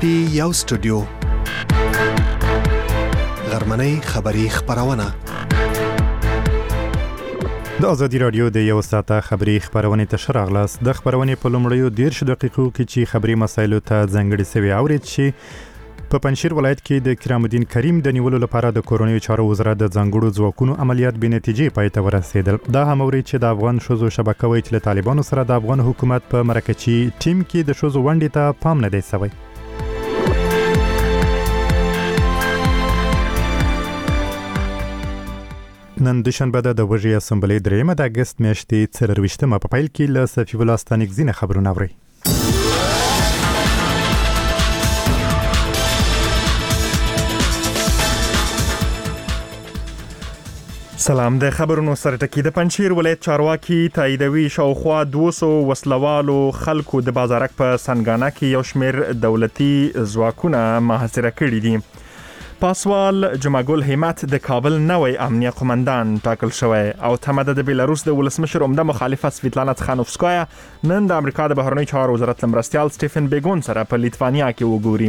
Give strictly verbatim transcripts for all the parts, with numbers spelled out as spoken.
پټي یو سټوډیو غرمنۍ خبری خبرونه د ازادي رادیو د یو ساعته خبری خبرونه ته شراغلاس د خبرونه په لومړیو دیرش دقیقو کې چې خبري مسایلو ته ځنګړي سوي اورید شي. په پنځیر ولایت کې د کرام الدین کریم د نیولو لپاره د کورونی چارو وزارت د ځنګړو ځواکونو عملیات به نتیجې پای ته ورسېدل. دا هم اورید چې د افغان شوزو شبکه وایي چې له طالبانو سره د افغان حکومت په مرکچی ټیم کې د شوزو ونډې ته پام نه دی شوی. نن دوشنبه د وژې اسمبلی درېمه د اګست میاشتې څلرویشتمه په پیل کې له صفي الله ستانکزي خبرونه اوري. سلام. د خبرونو سره ټکی. د پنځیر ولایت چارواکي تاییدوي شاوخوا دوه سوه وسلوالو خلکو د بازارک په سنگانه کې یو شمیر دولتي ځواکونه محاصره کړي دي. پاسوال جمعګل همت د کابل نوی امنیه قومندان ټاکل شوی او تمه د بیلاروس د ولسمشر عمده مخالفه سویتلانا تخانوفسکایا نن د امریکا د بهرنیو چارو وزارت مرستیال سټیفن بیګون سره په لیتوانیا کې وګوري.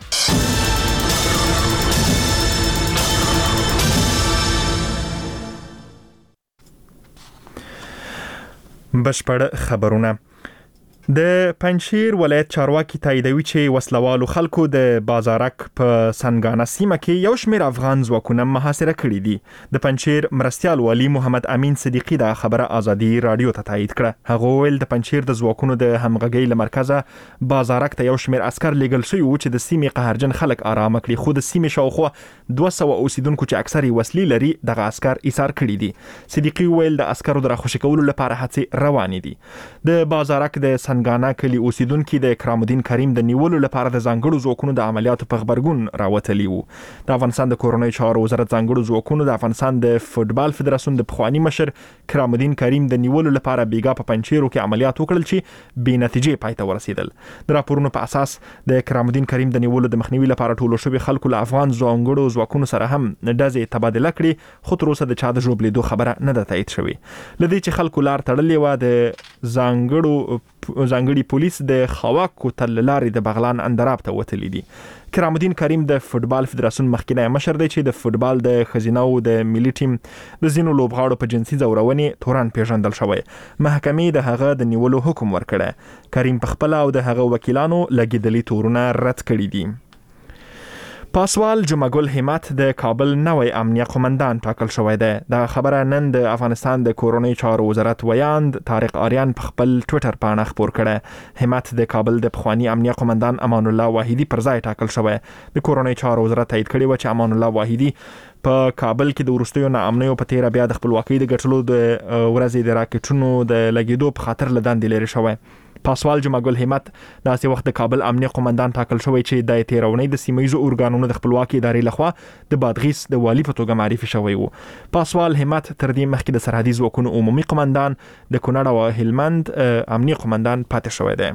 بشپړ خبرونه. د پنځیر ولایت چارواکي تاییدوي چې وسلوالو خلکو د بازارک په سنگانه سیمه کې یو شمیر افغان ځواکونه محاصره کړي دي. د پنځیر مرستیال والی محمد امین صدیقی دا خبره ازادي رادیو ته تایید کړه. هغه ویل د پنځیر د ځواکونو د همغږي لمرکزه بازارک ته یو شمیر عسكر لیږل شوی و چې د سیمې قهرجن خلک آرام کړي، خو د سیمې شاوخوا دوه سوه اوسیدونکو چې اکثر وسلې لري دغه عسكر ایثار کړي دي. صدیقی ویل د عسكرو د راخوشي کولو لپاره هڅې روانې دي. د بازارک د سنگانه کلی اوسیدونکو د کرام الدین کریم د نیولو لپاره د ځنګړو ځواکونو د عملیاتو په خبرګون راوتلی وو. د افغانستان د کورونی چارو وزارت ځنګړو ځواکونو د افغانستان د فوتبال فدراسیون د پخوانی مشر کرام الدین کریم د نیولو لپاره بیګا په پنځیرو کې عملیات وکړل چې بې نتیجې پای ته ورسېدل. د راپورونو په اساس د کرام الدین کریم د نیولو د مخنیوي لپاره ټولو شوی خلکو له افغان ځنګړو ځواکونو سره هم ډزې تبادله کړي، خو تر اوسه د چا د ژوبلیدو خبره نه ده تایید شوې. لدې چې خلکو لار تړلې و د ځنګړو ځنګړي پولیس د خواکو تل لارې د بغلان اندراب ته وتلی دي. کرام الدین کریم د فوتبال فدراسیون مخکینی مشر دی چې د فوتبال د خزینو د ملي ټیم د زینو لوبغاړو په جنسي ځورونې تورن پیژندل شوی. محکمې د هغه د نیولو حکم ورکړی. کریم په خپل او د هغه وکیلانو لګیدلي تورونه رد کړي دي. پاسوال جمعګل همت د کابل نوی امنیه قومندان ټاکل شوی دی. دا خبره نن د افغانستان د کورونی چارو وزارت ویاند طارق آریان په خپل ټوئیټر باندې خبر کړی. همت د کابل د پخوانی امنیه قومندان امان الله واحدی پر ځای ټاکل شوی. د کورونی چارو وزارت تایید کړی و چې امان الله واحدی په کابل کې د ورستیو ناامنیو په تیر بیا د خپلواکۍ د ګټلو د ورځې د راکټونو د لګیدو په خاطر لدان دی لري شوی. پاسوال جمعګل همت داسې وخت د کابل امنیه قومندان ټاکل شوی چې د تیرونې د سیمایي اورګانونو د خپلواکۍ ادارې لخوا د بادغیس د والی په توګه معرفي شوی وو. پاسوال همت تر دې مخکې د سرحدي ځواکونو عمومي قومندان د کونړ او هلمند امنیه قومندان پاتې شوی دی.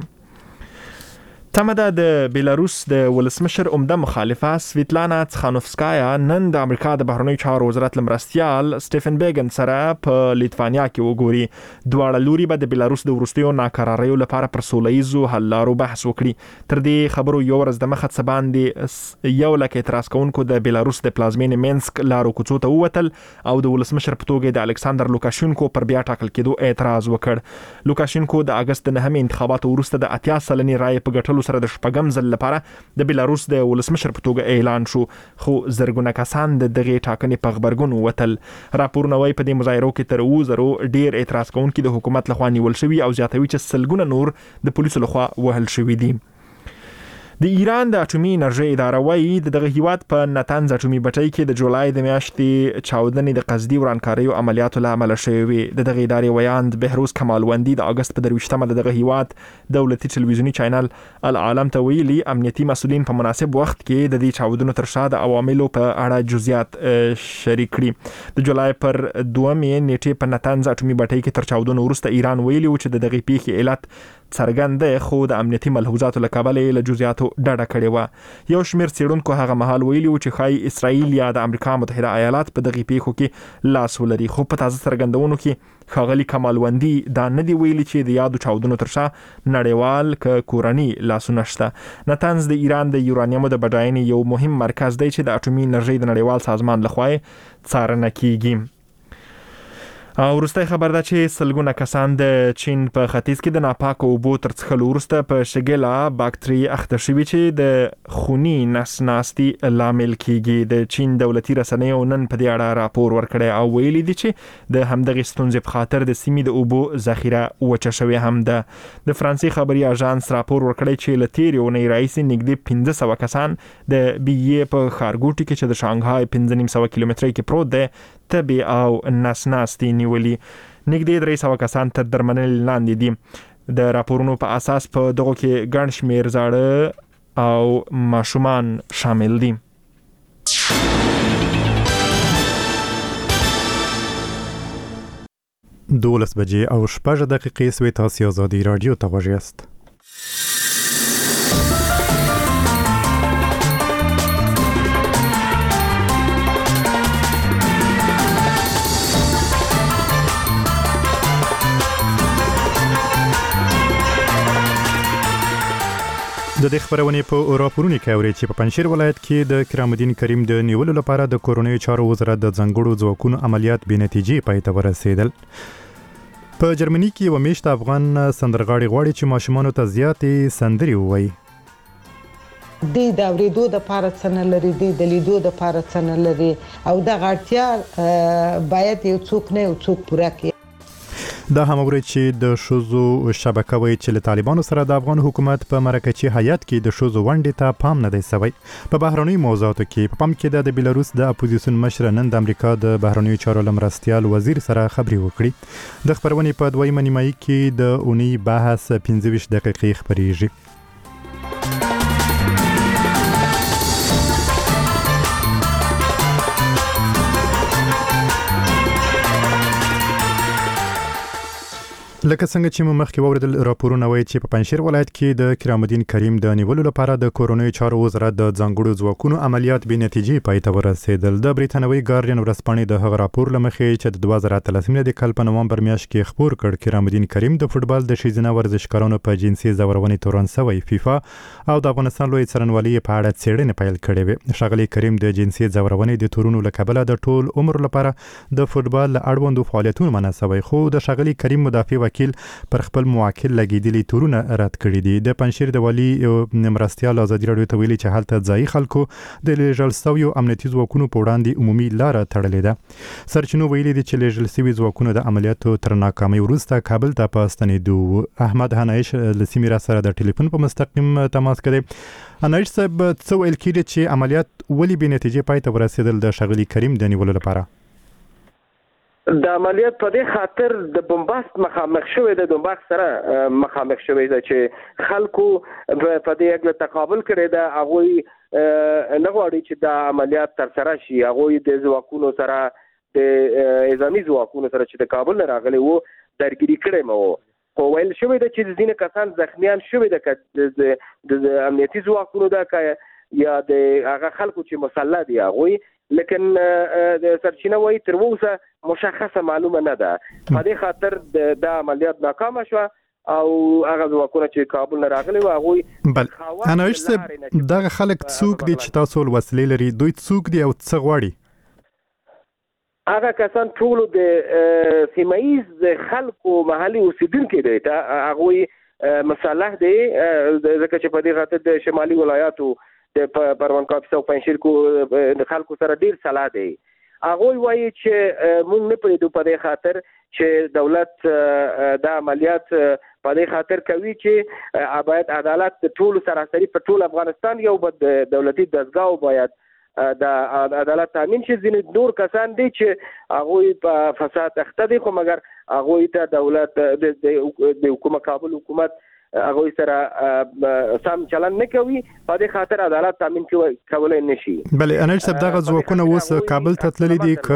تمه ده د بیلاروس د ولسمشر عمده مخالفه سویتلانا تخانوفسکایا نن د امریکا د بهرنیو چارو وزارت مرستیال سټیفن بیګن سره په لیتوانیا کې وګوري. دواړه لوري به د بیلاروس د ورستیو ناکراریو لپاره پر سولهییزو حل لارو بحث وکړي. تر دې خبرو یو ورځ د مخه څه باندې یو لک اعتراض کوونکو د بیلاروس د پلازمینې مینسک لارو کوڅو ته ووتل او د ولسمشر په توګه د الکساندر لوکاشینکو پر بیا ټاکل کېدو اعتراض وکړ. لوکاشینکو د اگست د نهمې انتخاباتو وروسته د اتیا سلنې رایې په ګټلو سره د شپږم ځل لپاره د بیلاروس د ولسمشر په توګه اعلان شو، خو زرګونه کسان د دغه ټاکنې په خبرګون وتل. راپورونه وايي په دې مظاهرو کې تر اووه زرو ډیر اعتراض کوونکي د حکومت لخوا نیول شوي او زیاتوي چې سلګونه نور د پولیسو لخوا وهل شوي دي. د ایران د اټومي انرژي اداره وايي دغه هیواد په نتنز اټومي بټۍ کې د جولای د میاشتې چاودنې د قصدي ورانکاریو عملیاتو له امله شوې وي. د دغه ادارې ویاند بهروز کمالوندي د اگست په درویشتمه دغه هیواد دولتي ټلویزیونی چینل العالم ته ویلي امنیتي مسؤلین په مناسب وخت کې د دې چاودنو تر شا د عواملو په اړه جزئیات شریک کړي. د جولای پر دومې نیټې په نتنز اټومي بټۍ کې تر چاودنو وروسته ایران ویلي و چې د دغه پیښې علت څرګند دی، خو د امنیتي ملحوظاتو له کبله له جزئیاتو ډډه کړې و. یو شمېر څېړونکو هغه مهال ویلي و چې ښایي اسرائیل یا د امریکا متحده ایالات په دغه پیښو کې لاس ولري، خو په تازه څرګندونو کې ښاغلي کمالوندي دا نه دی ویلي چې د یادو چاودنو تر شا نړیوال ک کورني لاسونه شته. نتنز د ایران د یورانیمو د بډاینې یو مهم مرکز دی چې د اټومي انرژۍ د نړیوال سازمان لخوا څارنه کیږي. او وروستی خبر ده چې سلګونه کسان د چین په ختیځ کې د ناپاکو اوبو تر څښلو وروسته په شګیلا باکتری اخته شوي چې د خوني نس ناستي لامل کیږي. د چین دولتي رسنیو نن په دې اړه راپور ورکړی او ویلي دي چې د همدغې ستونزې په خاطر د سیمې د اوبو ذخیره وچه شوې هم ده. د فرانسې خبري اژانس راپور ورکړی چې له تېرې اونۍ راهیسې نږدې پنځه سوه کسان د بیې په ښارګوټي کې چې د شانګهای پنځه نیم سوه کیلومترۍ کې پروت دی تبې او نس ناستي نیولي. نږدې درې سوه کسان تر درملنې لاندې دي. د راپورونو په اساس په دغو کې ګڼ شمېر زاړه او ماشومان شامل دي. دولس بجې او شپږ دقیقې سوې. تاسو آزادي رادیو ته غوږ یاست. د دې خبرونې په راپورونو کې اوري چې په پنځشیر ولایت کې د کرام الدین کریم د نیولو لپاره د کورونی چارو وزارت د ځنګړو ځواکونو عملیات بې نتیجې پای ته ورسېدل. په جرمني کې یو میشت افغان سندرغاړي غواړي چې ماشومانو ته زیاتې سندرې ووایي. د اورېدو د لپاره څه نه لري، د لیدو د لپاره څه نه لري او د اړتیا باید یو څوک نه یو څوک پوره کړي. دا هم اوري چې د شوزو شبکه وایي چې له طالبانو سره د افغان حکومت په مرکزي هیئت کې د شوزو ونډې ته پام نه دی شوی. په بهرنیو موضوعاتو کې په پام کې د بیلاروس د اپوزیسیون مشر نن د امریکا د بهرنیو چارو لمرستیال وزیر سره خبرې وکړي. د خبرونې په دویمه نیمایي کې د اونۍ بحث پنځه ویشت دقیقې خبرېږي. لکه څنګه چې مو مخکې واوریدل راپورونه وایي چې په پنځشیر ولایت کې د کرام الدین کریم د نیولو لپاره د کورونی چارو وزارت د ځنګړو ځواکونو عملیات بې نتیجې پای ته ورسېدل. د بریتانوي ګارډین ورځپاڼې د هغه راپور له مخې چې د دوه زره اتلسم د کال په نومبر میاشت کې خبر کړ کرام الدین کریم د فوتبال د ښځینه ورزشکارانو په جنسي زورونې تورن شوی فیفا او د افغانستان لوی څارنوالۍ په اړه څېړنې پیل کړې وې. ښاغلي کریم د جنسي زورونې د تورونو له کبله د ټول عمر لپاره د فوتبال له اړوندو فعالیتونو منع شوی، خو د ښاغلي کریم مدافع وکیل پر خپل موکل لګیدلي تورونه رد کړي دي. د پنځشیر د والي مرستیال آزادي رادیو ته ویلي چې هلته ځایي خلکو د لیږل شویو امنیتي ځواکونو په وړاندې عمومي لاره تړلې ده. سرچینو ویلي دي چې لیږل شوي ځواکونو د عملیاتو تر ناکامۍ وروسته کابل ته په ستنېدو. احمد هنایش له سیمې را سره د ټلیفون په مستقیم تماس کړی. هنایش صاحب، څه ویل کېږي چې عملیات ولې بې نتیجې پای ته ورسېدل د ښاغلي کریم د نیولو لپاره؟ د عملیات په دې خاطر د بمباست مخامخ شوی د بمباست سره مخامخ شوی دی چې خلکو په دې اګه تقابل کړی دا هغه نه غواړي چې دا عملیات تر سره شي. هغه د ځواکونو سره د نظامی ځواکونو سره چې د کابل راغلي وو درګیری کړی مو خو ویل شوی دی چې ځینې کسان زخمیان شوی دی د امنیتي ځواکونو دا یا د هغه خلکو چې مسلح دي هغه، لیکن د سرچینه وایي تر اوسه مشخصه معلومه نه ده. په دې خاطر د عملیات ناکامه شو او هغه ځواکونه چې کابل نه راغلي و هغه بل انایش صاحب، دغه خلک څوک دي چې تاسو ول وسلې لري؟ دوی څوک دي او څه غواړي؟ هغه کسان ټول د سیمایي خلکو محلي اوسیدونکي دي، هغه مسلح دي ځکه چې په دې خاطر د شمالي ولایاتو د پروان کاپیس او پنځشیر کو د خلکو سره ډیر سلا دی. هغه وایي چې موږ نه پریدو په دې خاطر چې دولت د عملیات په دې خاطر کوي چې باید عدالت ټول سراسری په ټول افغانستان یو بد دولتي دستګاه باید د عدالت تامین شي. ځینې نور کسان دي چې هغه په فساد اخته دي، خو مګر هغه ته دولت د حکومت کابل حکومت هغه سره سم چلن نه کوي، په دې خاطر عدالت تامین کولای نشي. بله انایش صاحب، دغه ځواکونه اوس کابل ته تللي دي که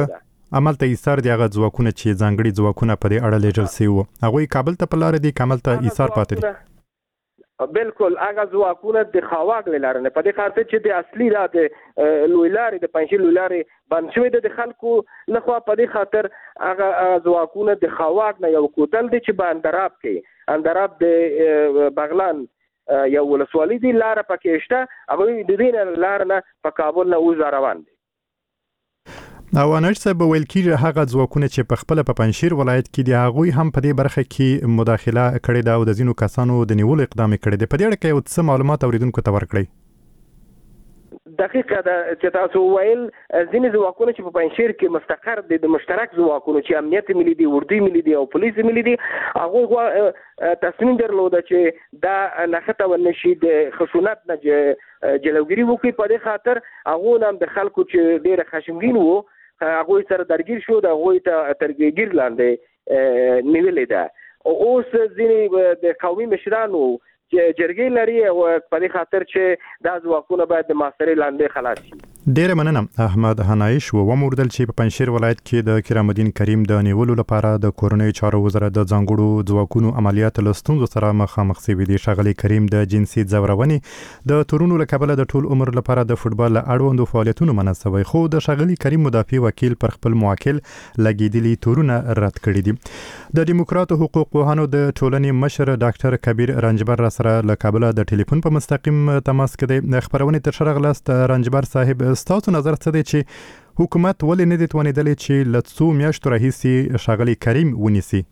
عمل ته ایثار دی هغه ځواکونه چې ځانګړي ځواکونه په دې اړه لیږل شوي وو هغوی کابل ته په لار دي کامل ته ایثار پاتې دي بالکل هغه ځواکونه د خواګ لاره نه په دې خاطر چې د اصلي را د لوی لارې د پنځه لوی لارې بند شوی د خلکو لخوا په دې خاطر هغه ځواکونه د خواګ نه یو کوتل دي چې باندراب کې اندراب د بغلان یو ولسوالۍ دی لار پکې شته هغه د دې لار نه په کابل نه وځ روان دي او انر صاحب ویل کیږي هغه ځواکونه چې په خپل په پنځشیر ولایت کې دی هغه هم په دې برخه کې مداخله کړې ده او د ځینو کسانو د نیولو اقدام کړی دی په دې اړه کې یو څه معلومات اوریدونکو ته ورکړئ دقیقه ده چې تاسو ویل ځینې ځواکونه چې په پنځشیر کې مستقر دي د مشترک ځواکونه چې امنیت ملي دي اردو ملي دي او پولیس ملي دي هغه تصمیم درلوده چې دا نخته ونشي د خشونت نه جلوګیری وکړي په دې خاطر هغه هم د خلکو چې ډېر خشمگین وو هغه سره درگیر شو د هغه ته ترګیر لاندې نیولې ده او اوس ځینې د قومي مشرانو چې جرګې لري او په دې خاطر چې دا ځواکونه باید د ماسترې لاندې خلاص شي ډېر مننه احمد حنایش و وموردل چې په پنځشیر ولایت کې د کرام الدین کریم د نیولو لپاره د کورنۍ چارو وزارت د ځانګړو ځواکونو عملیات له ستونزو سره مخامخ شوي دي ښاغلي کریم د جنسي ځورونې د تورونو له کبله د ټول عمر لپاره د فوټبال له اړوندو فعالیتونو منع شوی خو د ښاغلي کریم مدافع وکیل پر خپل موکل لګیدلي تورونه رد کړي دي د دیموکراتو حقوق پوهانو د ټولنې مشر ډاکټر کبیر رنجبر را سره له کابل د ټلیفون په مستقیم تماس کې د خبرونه تر شرغ لاست رنجبر صاحب ستاسو نظر څه دی چې حکومت ولې نه دی توانیدلی چې له څو میاشتو راهیسې ښاغلي کریم ونیسي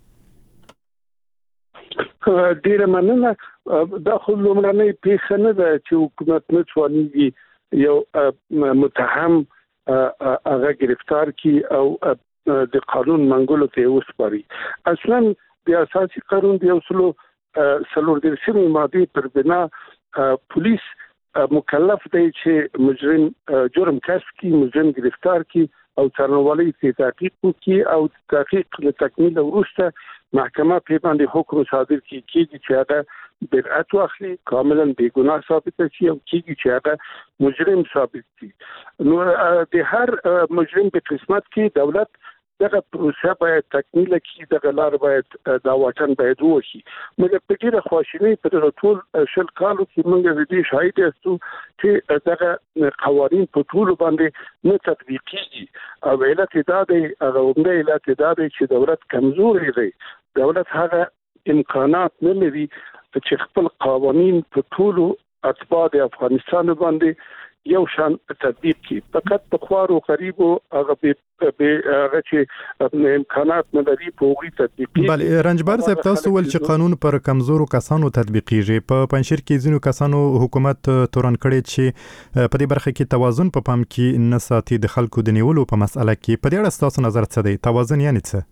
ډیره مننه دا خو لومړنۍ پیښه نه ده چې حکومت نه توانیږي یو متهم هغه گرفتار کی او د قانون منګولو ته وسپاري اصلا د اساسي قانون د اصولو څلور دېرشمې ماده پر بنا پولیس مکلف دی چې مجرم جرم کشف کی مجرم گرفتار کی او څارنوالۍ ته تحقیق وکړي او تحقیق له تکمیل وروسته محکمه په باندې حکم صادر کړي چې چې هغه برئت واخلي کاملا بیګناه ثابت شي او کیږي چې هغه مجرم ثابت شي نو د هر مجرم په قسمت کې دولت دغه پروسه باید تکمیل کړي دغه لار باید دا واټن باید وشي موږ په ډیره خوشحالي په ټول شل کالو کې موږ د دې شاهد یاستو چې دغه قوانین په ټول باندې نه تطبیق کیږي او علت دا دی هغه عمده علت دا دی چې دولت کمزوري دی دولت هغه امکانات نه لري چې خپل قوانین په ټول اتباع د افغانستان باندې یو شان تطبیق کی فقط په خوارو غریبو هغه به هغه چې امکانات نه لري په وګړي تطبیق بله رنجبر صاحب تاسو ول چې قانون پر کمزورو کسانو تطبیقیږي په پنځشیر کې ځینو کسانو حکومت تورن کړي چې په دې برخه کې توازن په پام کې نه ساتي د خلکو د نیولو په مسأله کې په دې اړه تاسو نظر څه دی توازن یعنی څه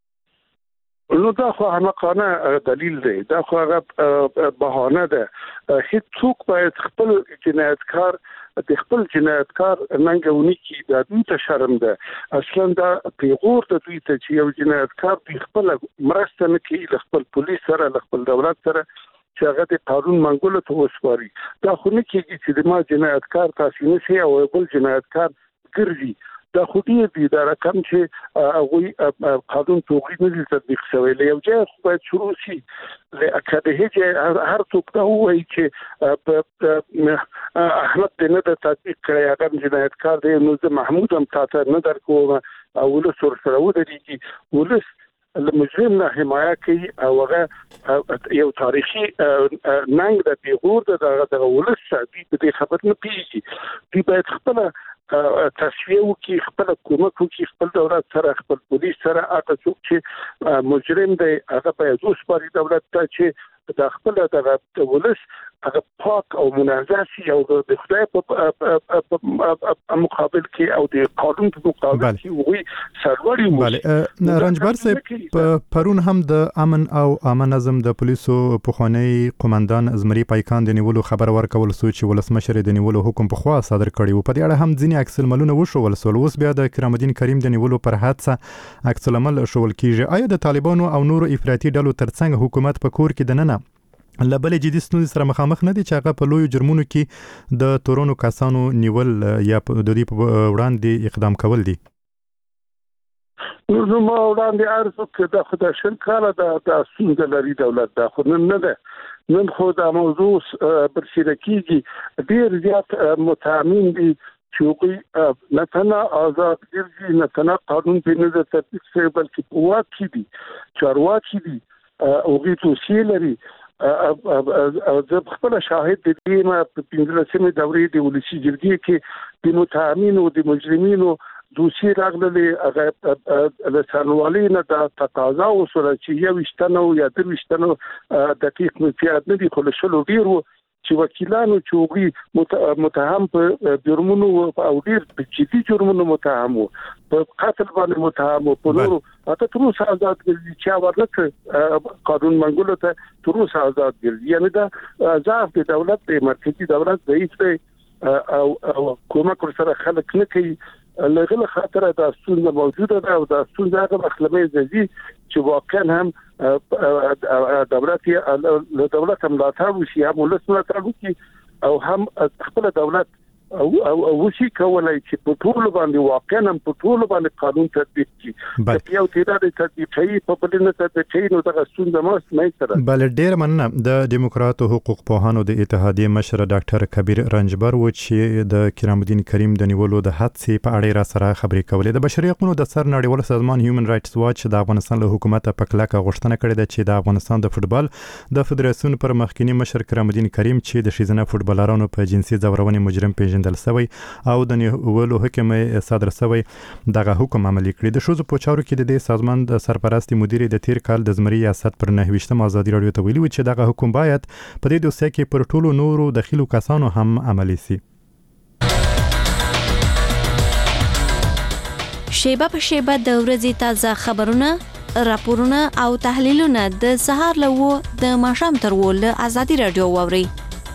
نو دا خو حماقانه دلیل دی دا خو هغه بهانه ده هیڅ څوک باید خپل جنایتکار د خپل جنایتکار ننګونی کی د دوی ته شرم ده اصلا دا پیغور د دوی ته چې یو جنایتکار په خپل مرسته نه کوي خپل پولیس سره خپل دولت سره چې هغه د قانون منګولو ته وسپاري دا خو نه کیږي چې د ما جنایتکار تاسو نه سي او بل جنایتکار ګرځي دا خو دې دي دا رقم چې هغه قانون توغید نه تطبیق شوی له یو ځای خو باید شروع شي له اکاډه هر څوک دا وایي چې احمد دې نه د تطبیق کړی هغه جنایتکار دی نو زه محمود هم تاسو نه درکوم او له سر سره ودرېږي ولس المجرم نه حمایه کوي او هغه یو تاریخي ننګ د پیغور د دغه ولس دې خبر نه پیږي دوی باید خپل تصفیه وکړي خپل حکومت وکړي خپل دولت سره خپل پولیس سره هغه څوک چې مجرم دی هغه باید وسپاري دولت ته چې د خپل دغه ولس هغه پاک او منظم شي او د خدای په مقابل کې او د قانون په مقابل کې وي سروري وي بله رنجبر صاحب پرون هم د امن او امن نظم د پولیسو پخوانی قومندان زمری پایکان د نیولو خبر ورکول سو چې ولسمشر د نیولو حکم په خوا صادر کړی و په دې اړه هم ځینې عکس العملونه وشول سول اوس بیا د کرام الدین کریم د نیولو پر حادثه عکس العمل شول کیږي آیا د طالبانو او نورو افراطي ډلو ترڅنګ حکومت په کور کې دننه لبل جدي ستونزې سره مخامخ نه دي چې هغه په لوی جرمونو کې د تورونو کسانو نیول یا د دې په وړاندې اقدام کول دي نو ما وړاندې عرض وکړ د خدای شل کاله د ستونزه لري دولت دا خو نن نه ده نن خو دا موضوع برسېره کېږي ډېر زیات متهمین دي چې هغوی نه تنها آزاد ګرځي نه تنها قانون پرې نه ده تطبیق شوی بلکې په واک کې دي چارواکي دي هغوی توصیې لري او زه خپل شاهد د دې ما په پنځلسمې دورې د ولسي جرګې کې د متهمینو د مجرمینو دوسي راغلي هغه له سنوالي نه د تقاضا وسره چې یو وشتنو یا د وشتنو دقیق مفیات نه دي خو له شلو ډیر چې وکیلانو چې متهم په جرمونو او ډیر جدي جرمونو متهم په قتل باندې متهم په نورو اته تر اوسه آزاد ګرځي چې ورته قانون منګولو ته تر اوسه آزاد ګرځي یعنی دا ضعف د دولت د مرکزی دولت ضعیف دی او کومک سره خلک نه کوي لغله خاطر د ستونزه موجوده ده او د ستونزه هغه مخلمه زیږي چې واقعا هم دولت له دولت هم ملاتړ وشي هم ولس ملاتړ وکړي او هم خپل دولت او او وشي کولای چې په ټول باندې واقعا هم په ټول باندې قانون تطبیق کړي چې یو تعداد تطبیقي په بلنه تطبیقي نو د ستونزه مې سره بل ډیر مننه د دیموکراتو حقوق پوهانو د اتحادیې مشر ډاکټر کبیر رنجبر و چې د کرام الدین کریم د نیولو د حادثې په اړه را سره خبرې کولې د بشري حقوقو د سر نړیوال سازمان هیومن رائټس واچ د افغانستان له حکومت په کلکه غوښتنه کړې ده چې د افغانستان د فوتبال د فدراسیون پر مخکنی مشر کرام الدین کریم چې د شیزنه فوتبالرانو په جنسي ځورونې مجرم پیژندل سوی او د نیولو حکم صادر سوی دغه حکم عملي کړی د شوزو په چارو کې د دې سازمان د سرپرستی مدیر د تیر کال د زمري ریاست پر نه ویشتم ازادي رادیو ته ویلي چې دغه حکم باید په دې دوسیه کې پر ټولو نورو داخلو کسانو هم عملي شي شیبه په شیبه د ورځې تازه خبرونه راپورونه او تحلیلونه د سهار له و د ماښام تر و له ازادي رادیو واوري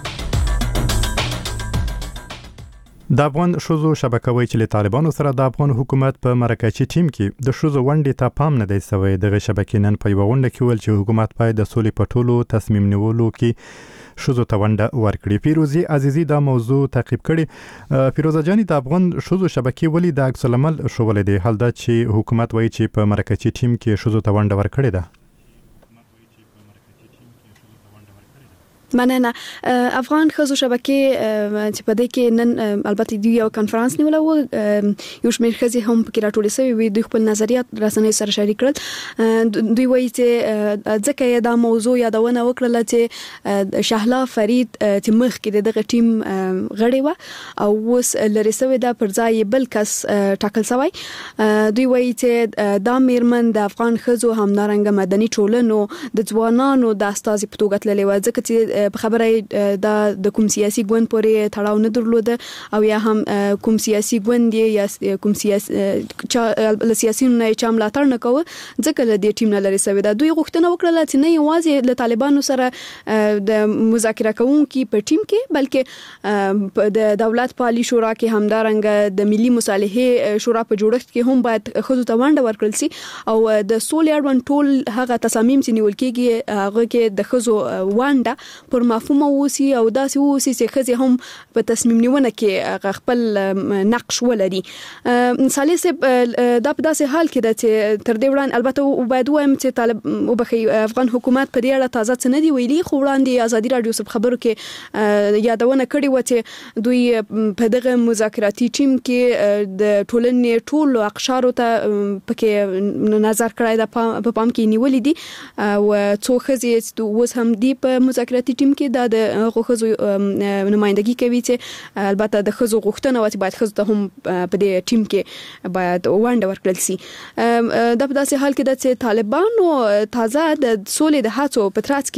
د افغان شوزو شبکوي چې له طالبانو سره د افغان حکومت په مرکزی ټیم کې د شوزو ونډې ته پام نه دی سوی دغه شبکې نن په یو ونډه کې ول چې حکومت پای د سولې په ټولو تصمیم نیولو کې شوزو ته ونډه ورکړي پیروزي عزیزي دا موضوع تعقیب کړي پیروزه جانی د افغان شوزو شبکې ولې د عکس العمل شوول دي حال دا چې حکومت وایي چې په مرکزی ټیم کې شوزو ته ونډه ورکړي ده مننه افغان خزو شبکې چې په دې کې نن البته دوی یو کانفرنس نیوله و یو شمېر خزي هم په کې راټول شوی وي دوی خپل نظریات رسنۍ سره شریک کړل دوی وایي چې ځکه دا موضوع یادونه وکړه چې شهلا فرید چې مخ کې دغه ټیم غړي و او اوس لري سوی دا پر ځای بل کس ټاکل شوی دوی وایي چې دا میرمن د افغان خزو هم نارنګ مدني ټولنو د ځوانانو د استازي په توګه تللې و ځکه چې په خبره دا د کوم سیاسي ګوند پورې تړاو نه درلود او یا هم کوم سیاسي ګوند یا کوم سیاسي ل سیاسيونو نه چا ملاتړ نه کوي ځکه له دې ټیم نه لري سوي دا دوی غوښتنه وکړه چې نه یوازې له طالبانو سره د مذاکره کوونکي په ټیم کې بلکې د دولت پالي شورا کې همدارنګ د ملي مصالحې شورا په جوړښت کې هم باید خود ته ونډه ورکړل شي او د سولې اړوند ټول هغه تصامیم چې نیول کېږي هغه کې د خزو ونډه پر مفهوم اوسي او داسې اوسي چې خزي هم په تصمیم نیونه کې خپل نقش ولري مثال یې دا په داسې حال کې ده چې تر دې وړاندې البته باید وایم چې طالب وبخي افغان حکومت په دې اړه تازه څه نه دی ویلي خو وړاندې ازادي رادیو سره خبرو کې یادونه کړې و چې دوی په دغه مذاکراتي ټیم کې د ټولنې ټول اقشارو ته پکې نظر کړی دا په پام کې نیولې دي او څو خزي اوس هم دی په مذاکراتي ټیم کې دا د غوښزو نمائندګي کوي چې البته د خزو غوښتنه وته باید خزو ته هم په دې ټیم کې باید ونډه ورکړل شي دا په داسې حال کې د چې طالبانو تازه د سولې د هڅو په ترڅ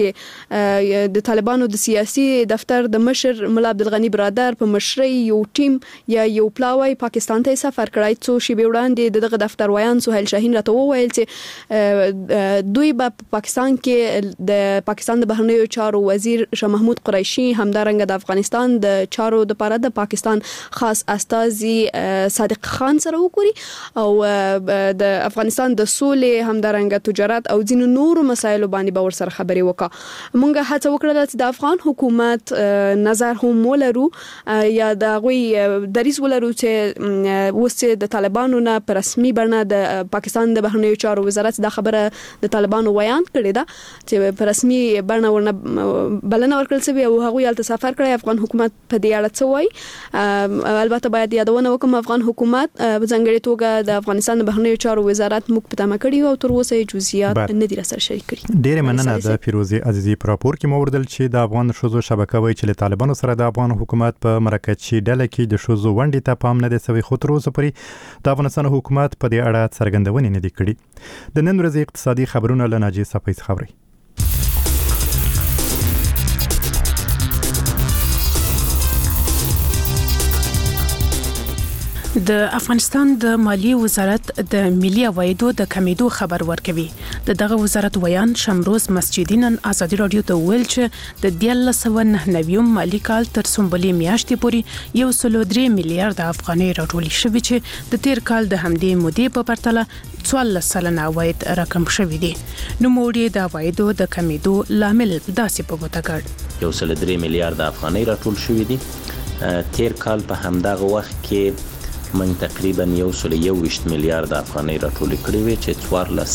کې د طالبانو د سیاسي دفتر د مشر مولا عبدالغنی برادر په مشرۍ یو ټیم یا یو پلاوی پاکستان ته سفر کړی څو شی به وړاندې دغه دفتر وایان سهیل شاهین راته وویل چې دوی په پاکستان کې د پاکستان د بهرنیو چارو وزیر وزیر شاه محمود قریشي همدارنګه د افغانستان د چارو د لپاره د پاکستان خاص استازي صادق خان سره وکړي او د افغانستان د سولې همدارنګه تجارت او ځینو نورو مسایلو باندې باور سره خبرې وکړه. مونږه هڅه وکړه چې د افغان حکومت نظر هم ولرو یا د غوي دریس ولرو چې وسه د طالبانو نه پر رسمي بڼه د پاکستان د بهرنیو چارو وزارت د خبره د طالبانو بیان کړی دا چې پر رسمي بڼه ورنه بلنه ورکړل شوی او هغه یالته سفر کړی. افغان حکومت په دې اړه څه وایي؟ البته باید یادونه وکم افغان حکومت په ځانګړي توګه د افغانستان د بهرنیو چارو وزارت موږ په تمه کړی او تر اوسه جزئیات نه دي سره شریک کړي. ډېر مننه د فیروزي عزیزي په راپور کې موردل چې د افغان شوزو شبکه وایي چې له طالبانو سره د افغان حکومت په مرکزي ډله کې د شوزو ونډې ته پام نه دی شوی، خو تر اوسه پورې د افغانستان حکومت په دې اړه څرګندونې نه دي کړې. د نن ورځې اقتصادي خبرونه له ناجي صفای څخه خبري. د افغانستان د مالیې وزارت د ملي عوایدو د کمیدو خبر ورکوي. د دغه وزارت ویان شمروز مسجدي نن ازادي رادیو ته ویل چې د دیارلس سوه نهه نوي مالی کال تر سنبلې میاشتې پورې یو سل او درې میلیارډ افغانۍ راټولې شوې چې د تیر کال د همدې مودې په پرتله څوارلس سلنه عواید رقم شوي دي. نوموړي د عوایدو د کمیدو لامل داسې په ګوته کړ. یو سل درې میلیارډ افغانۍ راټول شوې دي. تیر کال په همدغه وخت کې من تقریبا یو سل یو ویشت میلیارډ افغانۍ راټول کړې وي چې څوارلس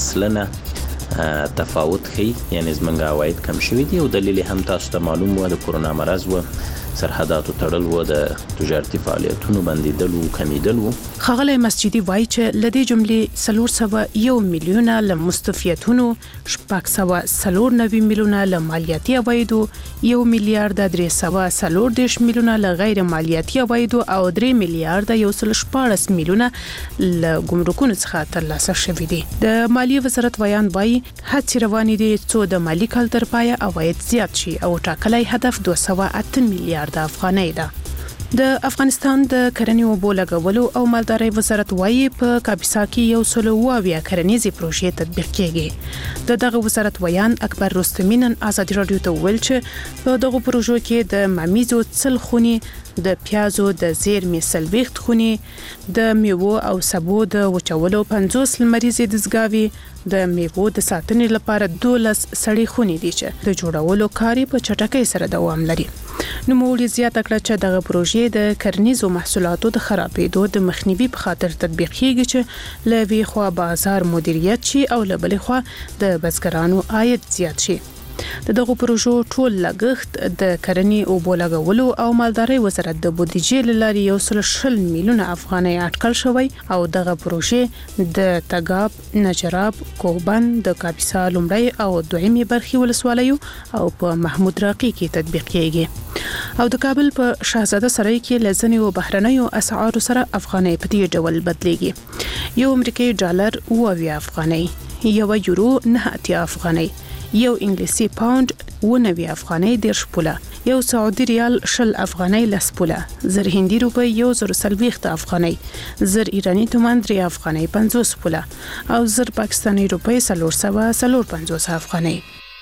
سلنه تفاوت ښیي، یعنی زموږ عواید کم شوي دي او دلیل هم تاسو ته معلوم و د کرونا مرض و سرحداتو تړل و د تجارتي فعالیتونو بندیدل و کمیدل و. ښاغلی مسجدي وایي چې له دې جملې څلور سوه یو میلیونه له مستوفیتونو، شپږ سوه څلور نوي میلیونه له مالیاتي عوایدو، یو میلیارډ درې سوه څلور دېرش میلیونه له غیر مالیاتي عوایدو او درې میلیارډ یو سل شپاړس میلیونه له ګمرکونو څخه ترلاسه شوي دي. د مالیې وزارت ویان وایي هڅې روانې دي څو د مالي کال تر پایه عواید زیات شي او ټاکلی هدف دوه سوه اته میلیارډ د افغانۍ ده. د افغانستان د کرنې اوبو لګولو او مالدارۍ وزارت وایي په کاپیسا کې یو سل اوه اویا کرنیزې پروژې تطبیق کیږي. د دغه وزارت ویان اکبر رستمي نن ازادي رادیو ته ویل چې په دغه پروژو کې د ممیزو څل خونې، د پیازو د زیرمې څلوېښت خونې، د میوو او سبو د وچولو پنځوس لمریزې دستګاوې، د میوو د ساتنې لپاره دولس سړې خونې دي چې د جوړولو کار په چټکۍ سره دوام لري. نوموړي زیاته کړه چې دغه پروژې د کرنیزو محصولاتو د خرابېدو د مخنیوي په خاطر تطبیق کیږي چې له یوې خوا بازار مدیریت شي او له بلې خوا د بزګرانو عاید زیات شي. د دغه پروژو ټول لګښت د کرنې اوبو لګولو او مالدارۍ وزارت د بودیجې له لارې یو سل شل میلیونه افغانۍ اټکل شوی او دغه پروژې د تګاب، نجراب، کوبن، د کاپیسا لومړی او دویمې برخې ولسوالیو او په محمود راقي کې تطبیق کیږي او د کابل په شاهزاده سرای کې لزنې او بهرنیو اسعارو سره افغانۍ په دې ډول بدلیږي. یو امریکایي ډالر اوه اویا افغانۍ، یو یورو نه اتیا افغانۍ، یو انګلیسي پاوند اوه نوي افغانۍ دېرش پوله، یو سعودي ریال شل افغانۍ لس پوله، زر هندي روپۍ یو زر څلوېښت افغانۍ، زر ایراني تومان درې افغانۍ پنځوس پوله او زر پاکستاني روپۍ څلور سوه څلور پنځوس افغانۍ.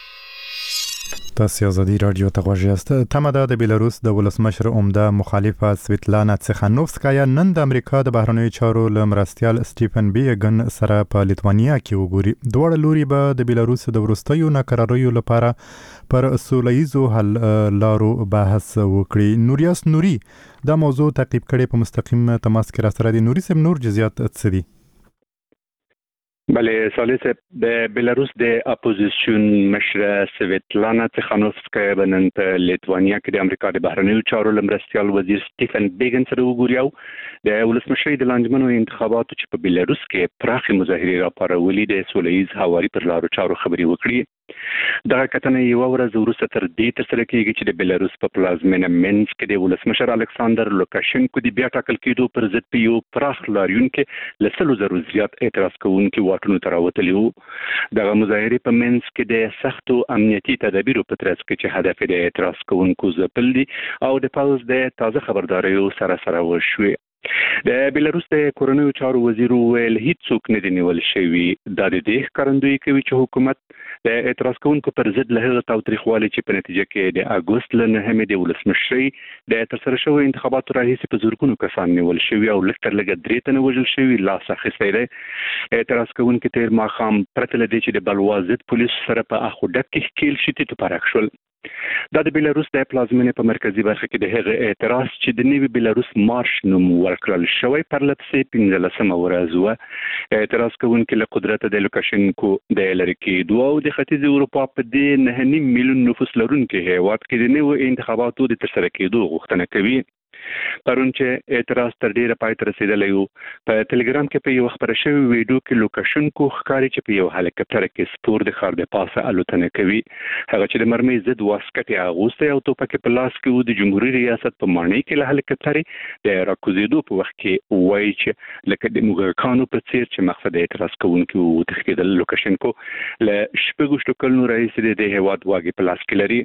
تاسو ازادي رادیو ته غوږ یاست. تمه ده د بیلاروس د ولسمشر عمده مخالفه سویتلانا تسخانوفسکایا نن د امریکا د بهرنیو چارو له مرستیال سټیفن بیګن سره په لیتوانیا کې وګوري. دواړه لوري به د بیلاروس د وروستیو ناکراریو لپاره پر سولهییزو حل لارو بحث وکړي. نوریاس نوري دا موضوع تعقیب کړي په مستقیم تماس کې را سره دي. نوري صاحب نور جزئیات څه دي؟ بله صالح صاحب، د بیلاروس د اپوزیسیون مشره سویتلانا تسخانوفسکایا به نن په لیتوانیا کې د امریکا د بهرنیو چارو له مرستیال وزیر سټیفن بیګن سره وګوري او د ولسمشرۍ د لانجمنو انتخاباتو چې په بیلاروس کې پراخې مظاهرې راپارولې د سولهییز هواري پر لارو چارو خبرې وکړي. دغه کتنه یوه ورځ وروسته تر دې ترسره کیږي چې د بیلاروس په پلازمینه مینسک کې د ولسمشر الکساندر لوکاشینکو د بیا ټاکل کېدو پر ضد په یو پراخ لاریون کې له سلو زرو زیات اعتراض کوونکي واټونو ته راوتلي وو. دغه مظاهرې په مینسک کې د سختو امنیتي تدابیرو په ترڅ کې چې هدف د اعتراض کوونکو ځپل دي او د پوځ د تازه خبرداریو سره سره وشوې. د بیلاروس د کورنیو چارو وزیر ویل هیڅوک نه دی نیول شوی. دا د دې ښکارندویي کوي چې حکومت د اعتراض کوونکو پر ضد له هغه تاوتریخوالي چې په نتیجه کې د اګوست له نهمې د ولسمشرۍ د ترسره شوی انتخاباتو راهیسې په زرګونو کسان نیول شوي او لږ تر لږه درې تنه وژل شوي لاس اخیستی دی. اعتراض کوونکي تېر ماښام پرته له دې چې د بلوا ضد پولیسو سره په اخ و ډب کې ښکېل شي تیتوپرک شول. دا د بیلاروس د پلازمینې په مرکزي برخه کې د هغه اعتراض چې د نوي بیلاروس مارش نوم ورکړل شوی پر لپسې پنځلسمه ورځ وه. اعتراض کوونکي له قدرته د لوکاشنکو د لرې کېدو او د ختیځې اروپا په دې نهه نیم میلیون نفوس لرونکي هېواد کې د نویو انتخاباتو د ترسره کېدو غوښتنه کوي. پرون چې اعتراض تر ډیره پای ته رسیدلی و، په ټلګرام کې په یو خبره شوی ویډیو کې لوکاشنکو ښکاري چې په یو هلیکاپټر کې سپور د ښار د پاسه الوتنه کوي. هغه چې د مرمۍ ضد واسکټ یې اغوستی او توپک په لاس کې و، د جمهوري ریاست په ماڼۍ کې له هلیکاپټر د راکوزېدو په وخت کې وایي چې لکه د موږکانو په څیر چې مقصد اعتراض کوونکي وتښتېدل. لوکاشنکو له شپږ شپږ کلونو راهیسې د دې هېواد واګې په لاس کې لري.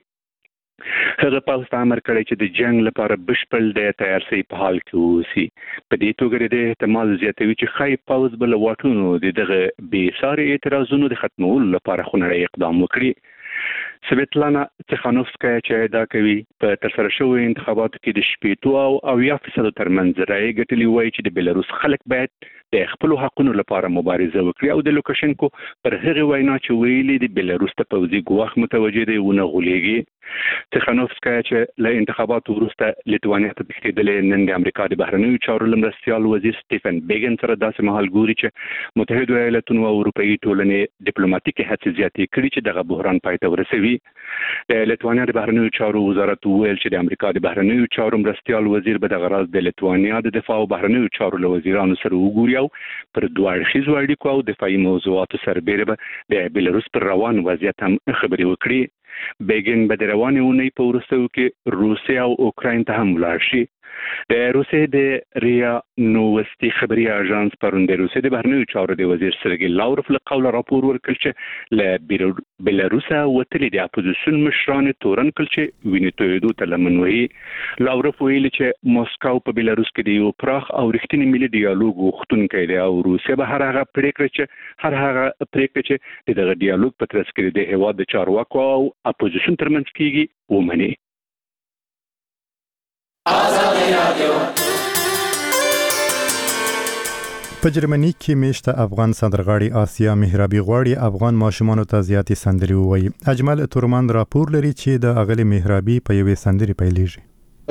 هغه پوځ ته امر کړی چې د جنگ لپاره بشپړ د تیارسۍ په حال کې اوسي. په دې توګه د احتمال زیاتوي چې ښایي پوځ به له واټونو د دغه بې ساري اعتراضونو د ختمولو لپاره خونړی اقدام وکړي. سویتلانا تخانوفسکایا چې ادعا کوي په ترسره شویو انتخاباتو کې د شپېتو او اویا فیصدو ترمنځ رایې ګټلې، وایي چې د بیلاروس خلک باید د خپلو حقونو لپاره مبارزه وکړي او د لوکاشنکو پر هغه وینا چې ویلي د بیلاروس ته پوځي ګواښ متوجه دی ونه غولېږي. تخانوفسکایا چې له انتخاباتو وروسته لیتوانیا ته تښتېدلې، نن د امریکا د بهرنیو چارو له مرستیال وزیر سټیفن بیګن سره داسې مهال ګوري چې متحدو ایالتونو او اروپایي ټولنې ډیپلوماټیکې هڅې زیاتې کړي چې دغه بحران پای ته ورسوي. د لیتوانیا د بهرنیو چارو وزارت وویل چې د امریکا د بهرنیو چارو مرستیال وزیر به دغه راز د لیتوانیا د دفاع او بهرنیو چارو له وزیرانو سره وګوري او پر دوه اړخیزو اړیکو او دفاعي موضوعاتو سربېره به د بیلاروس پر روان وضعیت هم خبرې وکړي. بیګن به د روانې اونۍ په وروستیو کې روسیه او اوکراین ته هم ولاړ شي. د روسیې د ریا نووستي خبري اژانس پرون د روسیې د بهرنیو چارو د وزیر سرګي لاوروف له قوله راپور ورکړ چې له بیلاروسه وتلي د اپوزیسیون مشران تورن کړل چې وینې تویېدو ته لمن وهي. لاوروف ویلي چې موسکو په بیلاروس کې د یو پراخ او رښتینی ملي ډیالوګ غوښتونکی دی او روسیه به هر هغه پرېکړه چې هر هغه پرېکړه چې د دغه ډیالوګ په ترڅ کې د هېواد د چارواکو او اپوزیسیون ترمنځ کېږي ومني. په جرمني کې میشته افغان سندرغاړي آسیا مهرابي غواړي افغان ماشومانو ته زیاتې سندرې ووایي. اجمل تورمان راپور لري چې د اغلې مهرابي په یوې سندرې پیلېږي.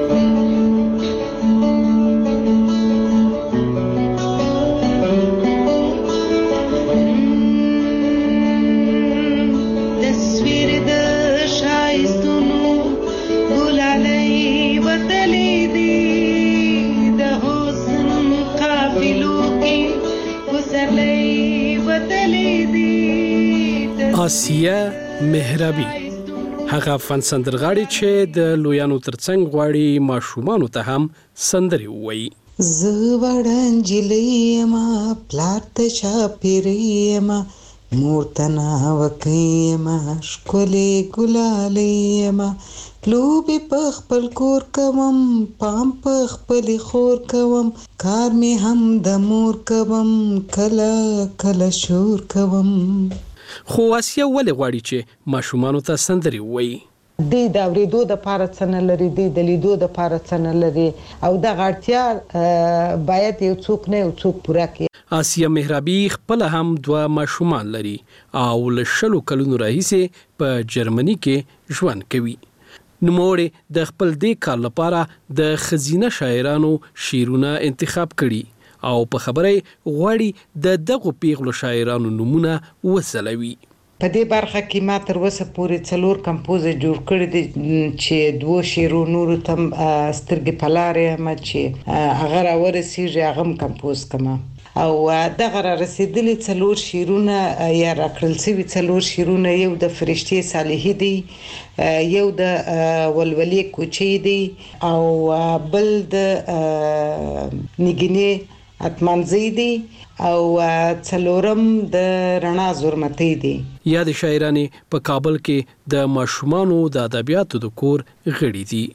آسیا مهرابي هغه افغان سندرغاړي چې د لویانو ترڅنګ غواړي ماشومانو ته هم سندرې ووایي. زه وړاندې جلې ما پلار ته چاپېرې ما مور ته ناوکۍ ما ښکلې ګلالۍ ما لوبې په خپل کور کوم پام په خپلې خور کوم کار مې هم د مور کوم کله کله شور کوم. خو آسیا ولې غواړي چې ماشومانو ته سندرې ووایي؟ دی د اورېدو دپاره څه نه لري، دی د لیدو دپاره څه نه لري او دغه اړتیا باید یو څوک نه یو څوک پوره کړي. آسیا مهرابي خپله هم دوه ماشومان لري او له شلو کلونو راهیسې په جرمني کې ژوند کوي. نوموړې د خپل دې کار لپاره د ښځینه شاعرانو شعرونه انتخاب کړي او په خبره غواړي د دغو پیغلو شاعرانو نمونه وسلوي. په دې برخه کې ما تر اوسه پورې څلور کمپوز جوړ کړي دي چې دوه شعرو نورو ته سترګې په لارې یم چې هغه راورسېږي هغه هم کمپوز کړم او دغه را رسېدلي څلور شعرونه یا راکړل شوي څلور شعرونه یو د فرشتې صالحي دی، یو د ولولې کوچۍ دی او بل د نګینې اتمانځي دی او څلورم د رڼا زورمتۍ دی. یا د شاعرانې په کابل کې د ماشومانو د ادبیاتو د کور غړي دي.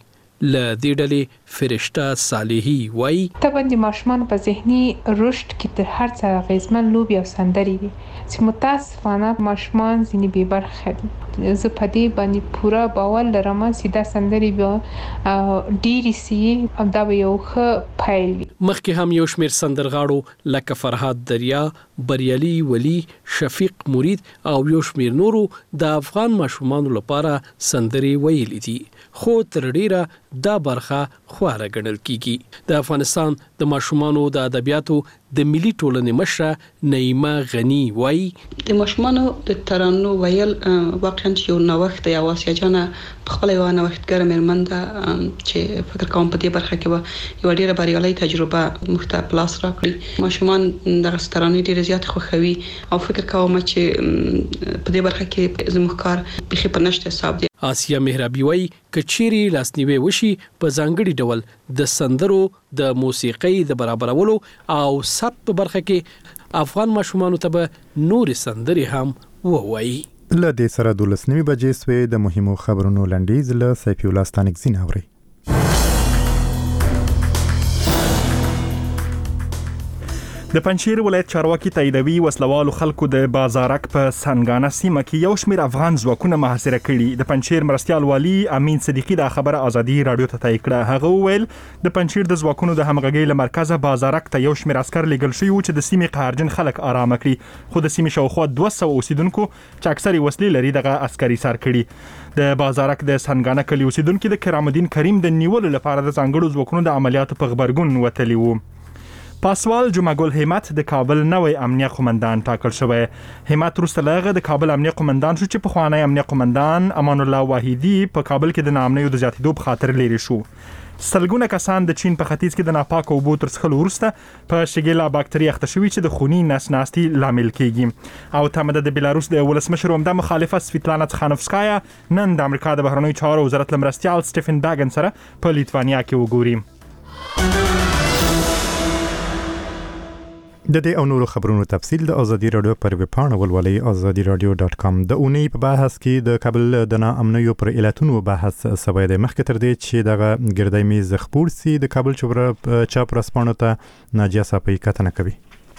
ل دې ډلې فرشته صالحي وایي طبعا د ماشومان په ذهني رشد کې تر هر څه غیزمن لوبي او سندري دي چې متاسفانه ماشومان ځینې بې برخه دي. زه په دې باندې پوره باور لرم چې دا سندري به ډېری سي او دا به یو ښه پیل وي. مخکې هم یو شمېر سندرغاړو لکه فرهاد دریا، بریالي ولی، شفیق مرید او یو شمېر نورو د افغان ماشومانو لپاره سندري ویلي دي، خو تر ډیره دا برخه خواره ګڼل کیږي. د افغانستان د ماشومانو د ادبیاتو د ملي ټولنې مشره نعیمه غنی وایي د ماشومانو د ترانو ویل واقعا یو نوښت دی. واسیا جان په خپل یو نوښتګر مېرمن ده چې فکر کوم په دې برخه کې به یو ډیره بریالي تجربه مختلف پلاس راکړي. ماشومان د ترانې ډیره زیات خوښوي او فکر کوم چې په دې برخه کې زموږ کار به په نشته حساب دی. آسیا مهرابي وایي کچيري لاسنیوي وشي په ځانګړي ډول د سندرو د موسیقۍ د برابرولو او سب په برخه کې افغان ماشومانو ته به نور سندري هم ووایي. له دې سره دولس نیمه بجې سوې د مهمو خبرونو لنډیز له سیفی الله ستانکزین اوري. د پنجشیر ولایت چارواکي تاییدوي وسلوالو خلکو د بازارک په سنگانه سیمه کې یو شمېر افغان ځواکونه محاصره کړي. د پنجشیر مرستیال والی امین صدیقي دا خبره ازادي رادیو ته تایید کړه. هغه وویل د پنجشیر د ځواکونو د همغږۍ له مرکزه بازارک ته یو شمېر عسكر لېږل شوي وو چې د سیمې قهرجن خلک آرامه کړي، خو د سیمې شاوخوا دوه سوه اوسیدونکو چې اکثرې وسلې لري دغه عسکري سر کړي. د بازارک د سنگانه کلي اوسیدونکو د کرام الدین کریم د نیولو لپاره د ځانګړو ځواکونو د عملیاتو په خبرګون وتلی وو. پاسوال جمعه ګل همت د کابل نوې امنیه قومندان ټاکل شوی. همت وروسته له هغه د کابل امنیه قومندان شو چې پخوانی امنیه قومندان امان الله واحدي په کابل کې د ناامنیو د زیاتېدو په خاطر لري شو. سلګونه کسان د چین په ختیځ کې د ناپاکو اوبو تر څښلو وروسته په شګیلا باکتري اخته شوي چې د خوني نس ناستي لامل کیږي. او تمه د بلاروس د ولسمشر عمده مخالفه سویتلانا تخانوفسکایا نن د امریکا د بهرنیو چارو وزارت مرستیال سټیفن باګن سره په لیتوانیا کې وګوري. د دې او نورو خبرونو تفصیل د ازادي رادیو پر ویب پاڼه ولولئ ازادي رادیو ډاټ کام. د اونۍ په بحث کې د کابل د ناامنیو پر علتونو بحث سوی دی. مخکې تر دې چې دغه ګردی میز خپور سي د کابل چاپ رسپانو ته ناجیه صافی کتنه کوي.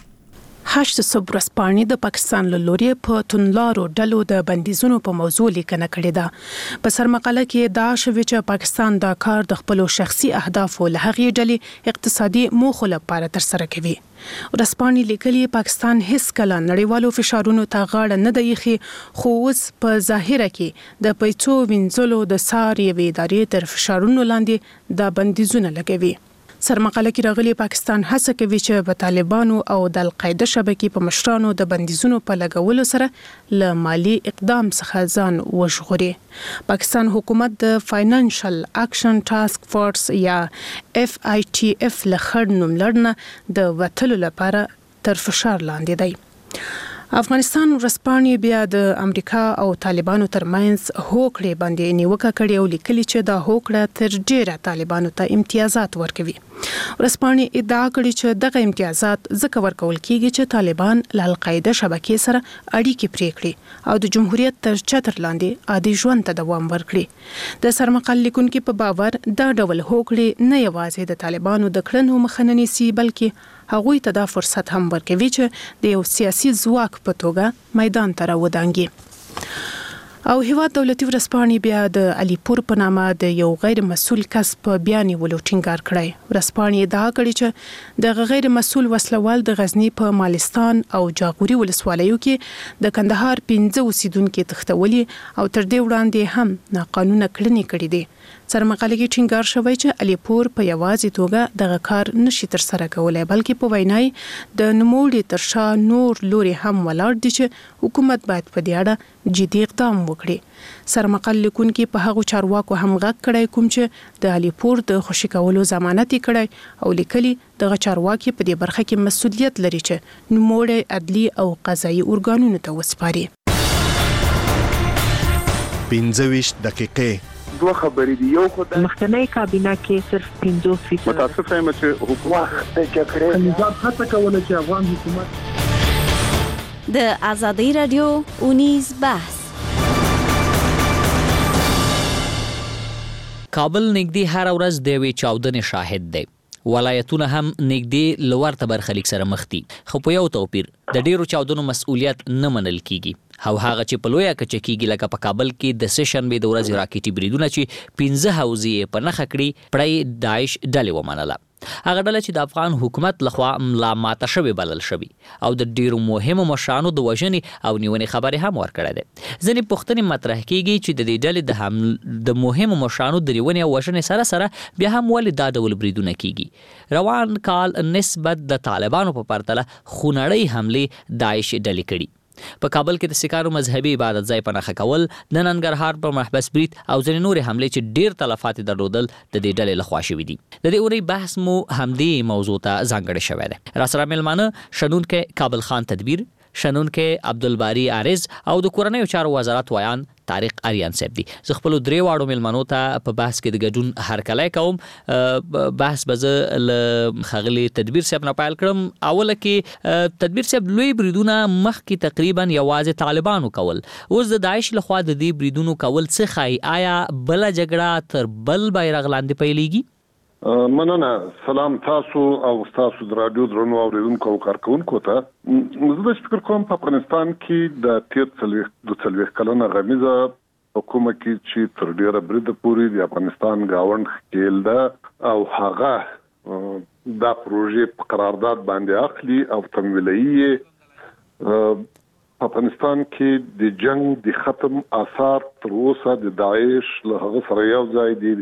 هشت صبح رسپانې د پاکستان له لوري په تونلارو ډلو د بندیزونو په موضوع لیکنه کړې ده. په سرمقاله کې دا شوی چې پاکستان دا کار د خپل شخصي اهدافو له هغې ډلې اقتصادي موخو لپاره ترسره کوي. رسپانې لیکلي پاکستان هیڅ کله نړیوالو فشارونو ته غاړه نه دی ایښې، خو اوس په ظاهره کې د پیسو وینځلو د سار یوې ادارې تر فشارونو لاندې دا بندیزونه لګوي. سرمقاله کې راغلي پاکستان هڅه کوي چې په طالبانو او د القاعده شبکې په مشرانو د بندیزونو په لګولو سره له مالی اقدام څخه ځان وژغوري. پاکستان حکومت د فاینانشل اکشن ټاسک فورس یا اف آی ټي اف له خړ نوم لړنه د وټلو لپاره تر فشار لاندې دی. افغانستان ورسپانې بیا د امریکا او طالبانو ترمنځ هوکړې باندې نیوکه کړې او لیکلي چې دا هوکړه تر ډیره طالبانو ته امتیازات ورکوي. ورسپانې ادعا کړې چې دغه امتیازات ځکه ورکول کیږي چې طالبان له القاعده شبکې سره اړیکې پرې کړي او د جمهوریت تر چتر لاندې عادي ژوند ته دوام ورکړي. د سرمقال لیکونکو په باور دا ډول هوکړې نه یوازې د طالبانو د کړنو مخه نه نیسي، بلکې هغوی ته دا فرصت هم ورکوي چې د یو سیاسي ځواک په توګه میدان ته راودانګي. او هیواد دولتي ورسپانې بیا د علي پور په نامه د یو غیر مسؤل کس په بیان ولو ټینګار کړی. ورسپانې ادعا کړې چې د غیر مسؤل وسلوال د غزنی په مالستان او جاغوري ولسوالیو کې د کندهار پنځه اوسیدونکو تختولي او تر دې وړاندې هم ناقانونه کړنې کړې دي. سرمقاله کې ټینګار شوی چې علي پور په یوازې توګه دغه کار نشي تر سره کولای، بلکې په وینای د نوموړي تر شا نور لوري هم ولاړ دي چې حکومت باید په دې اړه جدي اقدام وکړي. سرمقال لیکونکو په هغو چارواکو هم غږ کړی کوم چې د علي پور د خوشي کولو ضمانت کړی او لیکلي دغه چارواکي په دې برخه کې مسؤلیت لري چې نوموړي عدلي او قضایي ارګانونو ته وسپاري. پنځه ویشت دقیقې دوه خبرې دي. یو خدای مخکنی کابینه کې صرف پنځه فیصد متاسف یم چې حکومت د جګړې نظام هڅه کوله چې افغان حکومت د ازادي رادیو اونیز بحث کابل نږدې هر ورځ د یوې چاودنې شاهد دی. ولایتونه هم نږدې لورته برخلیک سره مخ دي، خو په یو توپیر د ډیرو چاودنو مسؤلیت نه منل کیږي، او هغه چې په لویه کچه کیږي، لکه په کابل کې د سه شنبې د ورځې راکټي بریدونه چې پنځه حوزې په نښه کړي، پړی داعش ډلې ومنله. هغه ډله چې د افغان حکومت لخوا ملا ماته شوې بلل شوې او د ډیرو مهمو مشرانو د وژنې او نیونې خبرې هم ورکړې ده. ځینې پوښتنې مطرح کیږي چې د دې ډلې د هم د مهمو مشرانو د نیونې او وژنې سره سره بیا هم ولې دا ډول بریدونه کیږي. روان کال نسبت د طالبانو په پرتله خونړۍ حملې داعش ډلې کړي. په کابل کې د سکانو مذهبي عبادت ځای په نښه کول، د ننګرهار پر محبس برید او ځینې نورې حملې چې ډیر تلفات یې درلودل د دې ډلې لخوا شوي دي. د دې اورۍ بحث مو همدې موضوع ته ځانګړی شوی دی. راسره میلمانه شنونکی کابل خان تدبیر، شنونکی عبدالباری عارض او د کورنیو چارو وزارت ویان طارق اریان صاحب دي. زه خپل درې واړو میلمنو ته په بحث کې د ګډون هرکلی کوم. بحث به زه له ښاغلي تدبیر صاحب نه پیل کړم. اوله کې تدبیر صاحب، لوی بریدونه مخکې تقریبا یوازې طالبانو کول، اوس د داعش لخوا د دې بریدونو کول څه ښایي؟ آیا بله جګړه تر بل بیرغ لاندې پیلیږي؟ مننه. سلام تاسو او تاسو د رادیو درنو اوریدونکو او کارکونکو ته. زه د فکر کوم په افغانستان کې د تیر څلوېښت د څلوېښت کلنه غمیزه حکومت کې چې تر ډیره بریده پورې د افغانستان گاونډ ښکیل ده او هغه دا پروژې په قرارداد باندې اخلي او تمویلوي. په افغانستان کې د جنگ د ختم آثار تر اوسه د داعش له هغه سره یو ځای دي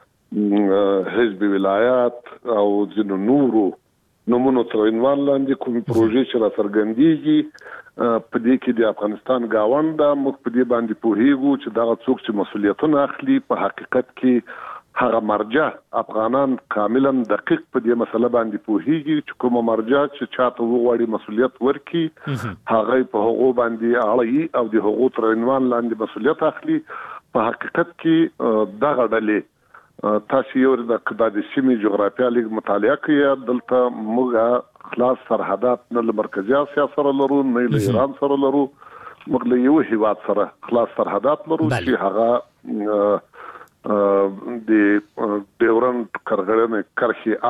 حزب ولایات او ځینو نورو نمونو تر عنوان لاندې کوم پروژې چې را څرګندېږي. په دې کې د افغانستان گاونډ دا موږ په دې باندې پوهیږو چې دا څوک چې مسؤلیتونه اخلي په حقیقت کې هغه مرجع افغانان کاملا دقیق په دې مسله باندې پوهیږي چې کومه مرجع چې چاته وغواړي مسؤلیت ورکي هغه په هغه باندې اړي او د هغه تر عنوان لاندې مسؤلیت اخلي. په حقیقت کې دا غړلې تاسو یو د قدادي سیمې جغرافیه لیگ مطالعه کوي. دلته موږ خلاص سرحدات نه له مرکزي اسیا سره لرو، نه له ایران سره لرو، موږ له یو هیواد سره خلاص سرحدات لرو چې هغه د ډیورنډ کرغړنې کرخي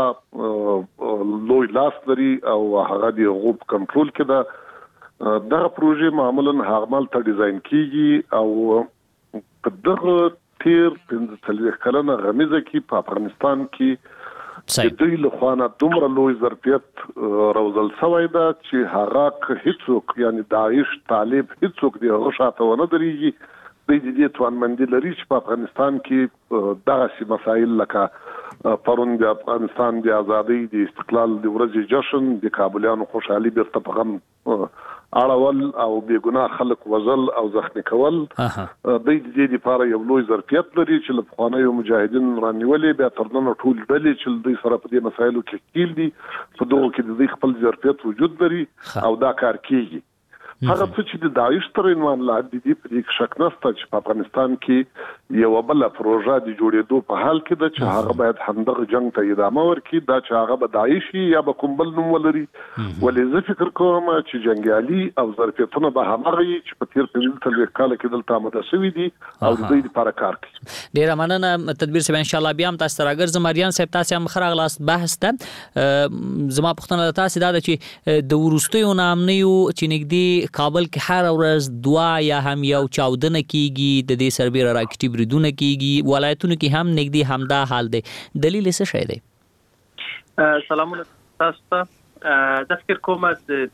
اخوا لوی لاس لري او هغه د غوب کنټرول کې ده. دغه پروژې معمولا هغمل ته ډیزاین کیږي او په دغه تیر پنځه څلوېښت کلنه غمیزه کې په افغانستان کې د دوی له خوا نه دومره لوی ظرفیت روزل شوی ده چې هغه هیڅوک یعنی داعش طالب هیڅوک دی هغه شاته ونه درېږي. د دې توانمندي لري چې په افغانستان کې دغه مسایل لکه پرون د افغانستان د ازادۍ د استقلال د ورځې جشن د کابلیانو خوشحالي بیرته په غم اړول او بیګناه خلک وژل او زخمی کول د دې لپاره یو لوی ظرفیت لري چې له پخوانیو مجاهدین رانیولې بیا تر نن ټول ډلې چې دوی سره په دې مسایلو کې کېل دي په دغه کې د دې خپل ظرفیت وجود لري او دا کار کوي. هغه څه چې د داعش تر عنوان لاندې دي په دې شک نشته چې په افغانستان کې یو بل پروژه د جوړېدو په حال کې ده چې هغه باید همدغه جنگ ته ادامه ورکړي. دا چې هغه به داعش یا به کوم بل نوم ولري، ولې زه فکر کوم چې جنګیالي او ظرفیتونه به همغه چې په تیر پنځه څلوېښت کاله کې دلته آماده شوي دي او د دوی لپاره کار کوي. ډیره مننه تدبیر صاحب. ان شاء الله بیا هم تاسو ته راګرځم. اریان صاحب، تاسو هم ښه راغلاست بحث ته. زما پوښتنه له تاسو دا ده چې د وروستیو نامنیو چې نږدې کابل کې هر ورځ دوا یا هم یو چاودنه کیږي، د دې سربېره راکټي بریدونه کیږي، ولایتونو کې هم نږدې همدا حال دی. دلیل څه شی دی؟ سلامونه تاسو ته. د فکر کوم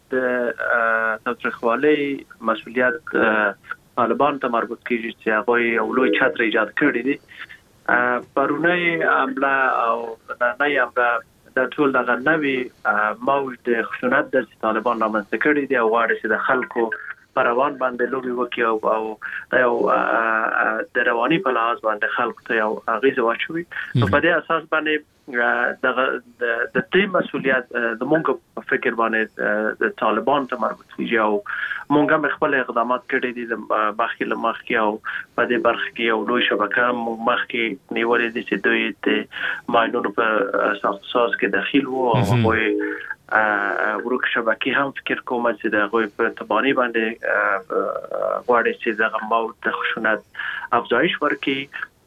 د تاوتریخوالۍ مسؤلیت طالبان ته مربوط کیږي چې هغه یو لوی چتر ایجاد کړی دی. پرونی حمله او نننۍ حمله د ټول دغه نوي موج د خشونت د طالبان رامنځته کړي دي او غواړي چې د خلکو پر روان باندې لوبي وکړي او د یو د رواني په لحاظ باندې خلکو ته یو اغیزه واچوي. نو په دې اساس باندې دغه د دې مسؤلیت د مونږ په فکر باندې د طالبان ته مربوط کیږي او مونږ هم خپل اقدامات کړي دي د مخکې له مخکې او په دې برخه کې یو لوی شبکه مخکې نیولې دي چې دوی د ماینونو په اساس کې داخل وو او هغوی ورک شبکې هم فکر کوم چې د هغوی په تبانی باندې غواړي چې دغه موضوع د خشونت افزایش ورکړي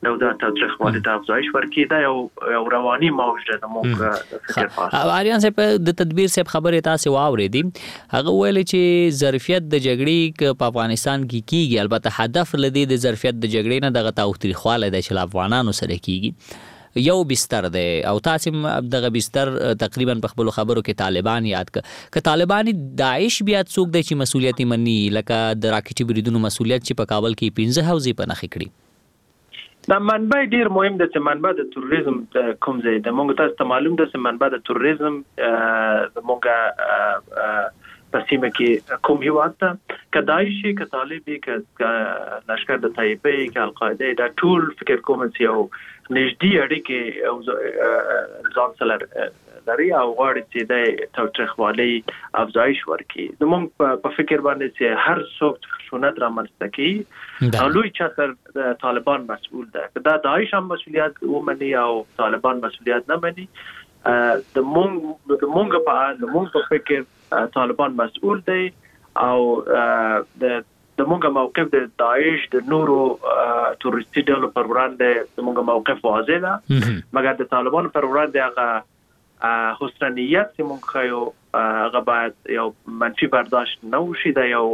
نو دا تاریخوالي د افزایش ورکړي دا یو یو رواني موج ده موږ فکر پاس اریان صاحب د تدبیر صاحب خبره تاسو واورېدي هغه ویل چې ظرفیت د جګړې په افغانستان کې کیږي البته هدف لدی د ظرفیت د جګړې نه دغه تاوتریخواله د شل افغانانو سره کیږي یو بستر دی او تاسو دغه بستر تقریبا په خپل خبرو کې طالبان یاد ک ک طالبان داعش بیا څوک د چې مسولیت مني لکه د راکټي بریدونو مسولیت چې په کابل کې پنځه حوزې په نخښه کړي دا منبع ډیر مهم ده چې منبع د تروریزم کوم ځای د مونږ تاسو ته معلوم ده چې منبع د تروریزم د مونږه په سیمه کې کوم هیواد ته کدایشي ک طالبي ک لشکر د طیبه ک القاعده دا ټول فکر کوم چې یو نږدې اړیکې او ځان سره لري او غواړي چې د تاوتریخوالي افزایش ورکړي نو موږ په فکر باندې چې هر څوک خشونت را منځته کوي او لوی چتر د طالبان مسؤل ده دا داعش هم مسؤلیت ومني او طالبان مسؤلیت نه مني د موږ د موږ په د موږ په فکر طالبان مسؤل دي او د د موږ موقف د داعش د نورو تروریستي ډلو پر وړاندې د موږ موقف واضح ده مګر د طالبان پر وړاندې هغه حسنیت چې موږ خو هغه باید یو منفي برداشت نه وشي دا یو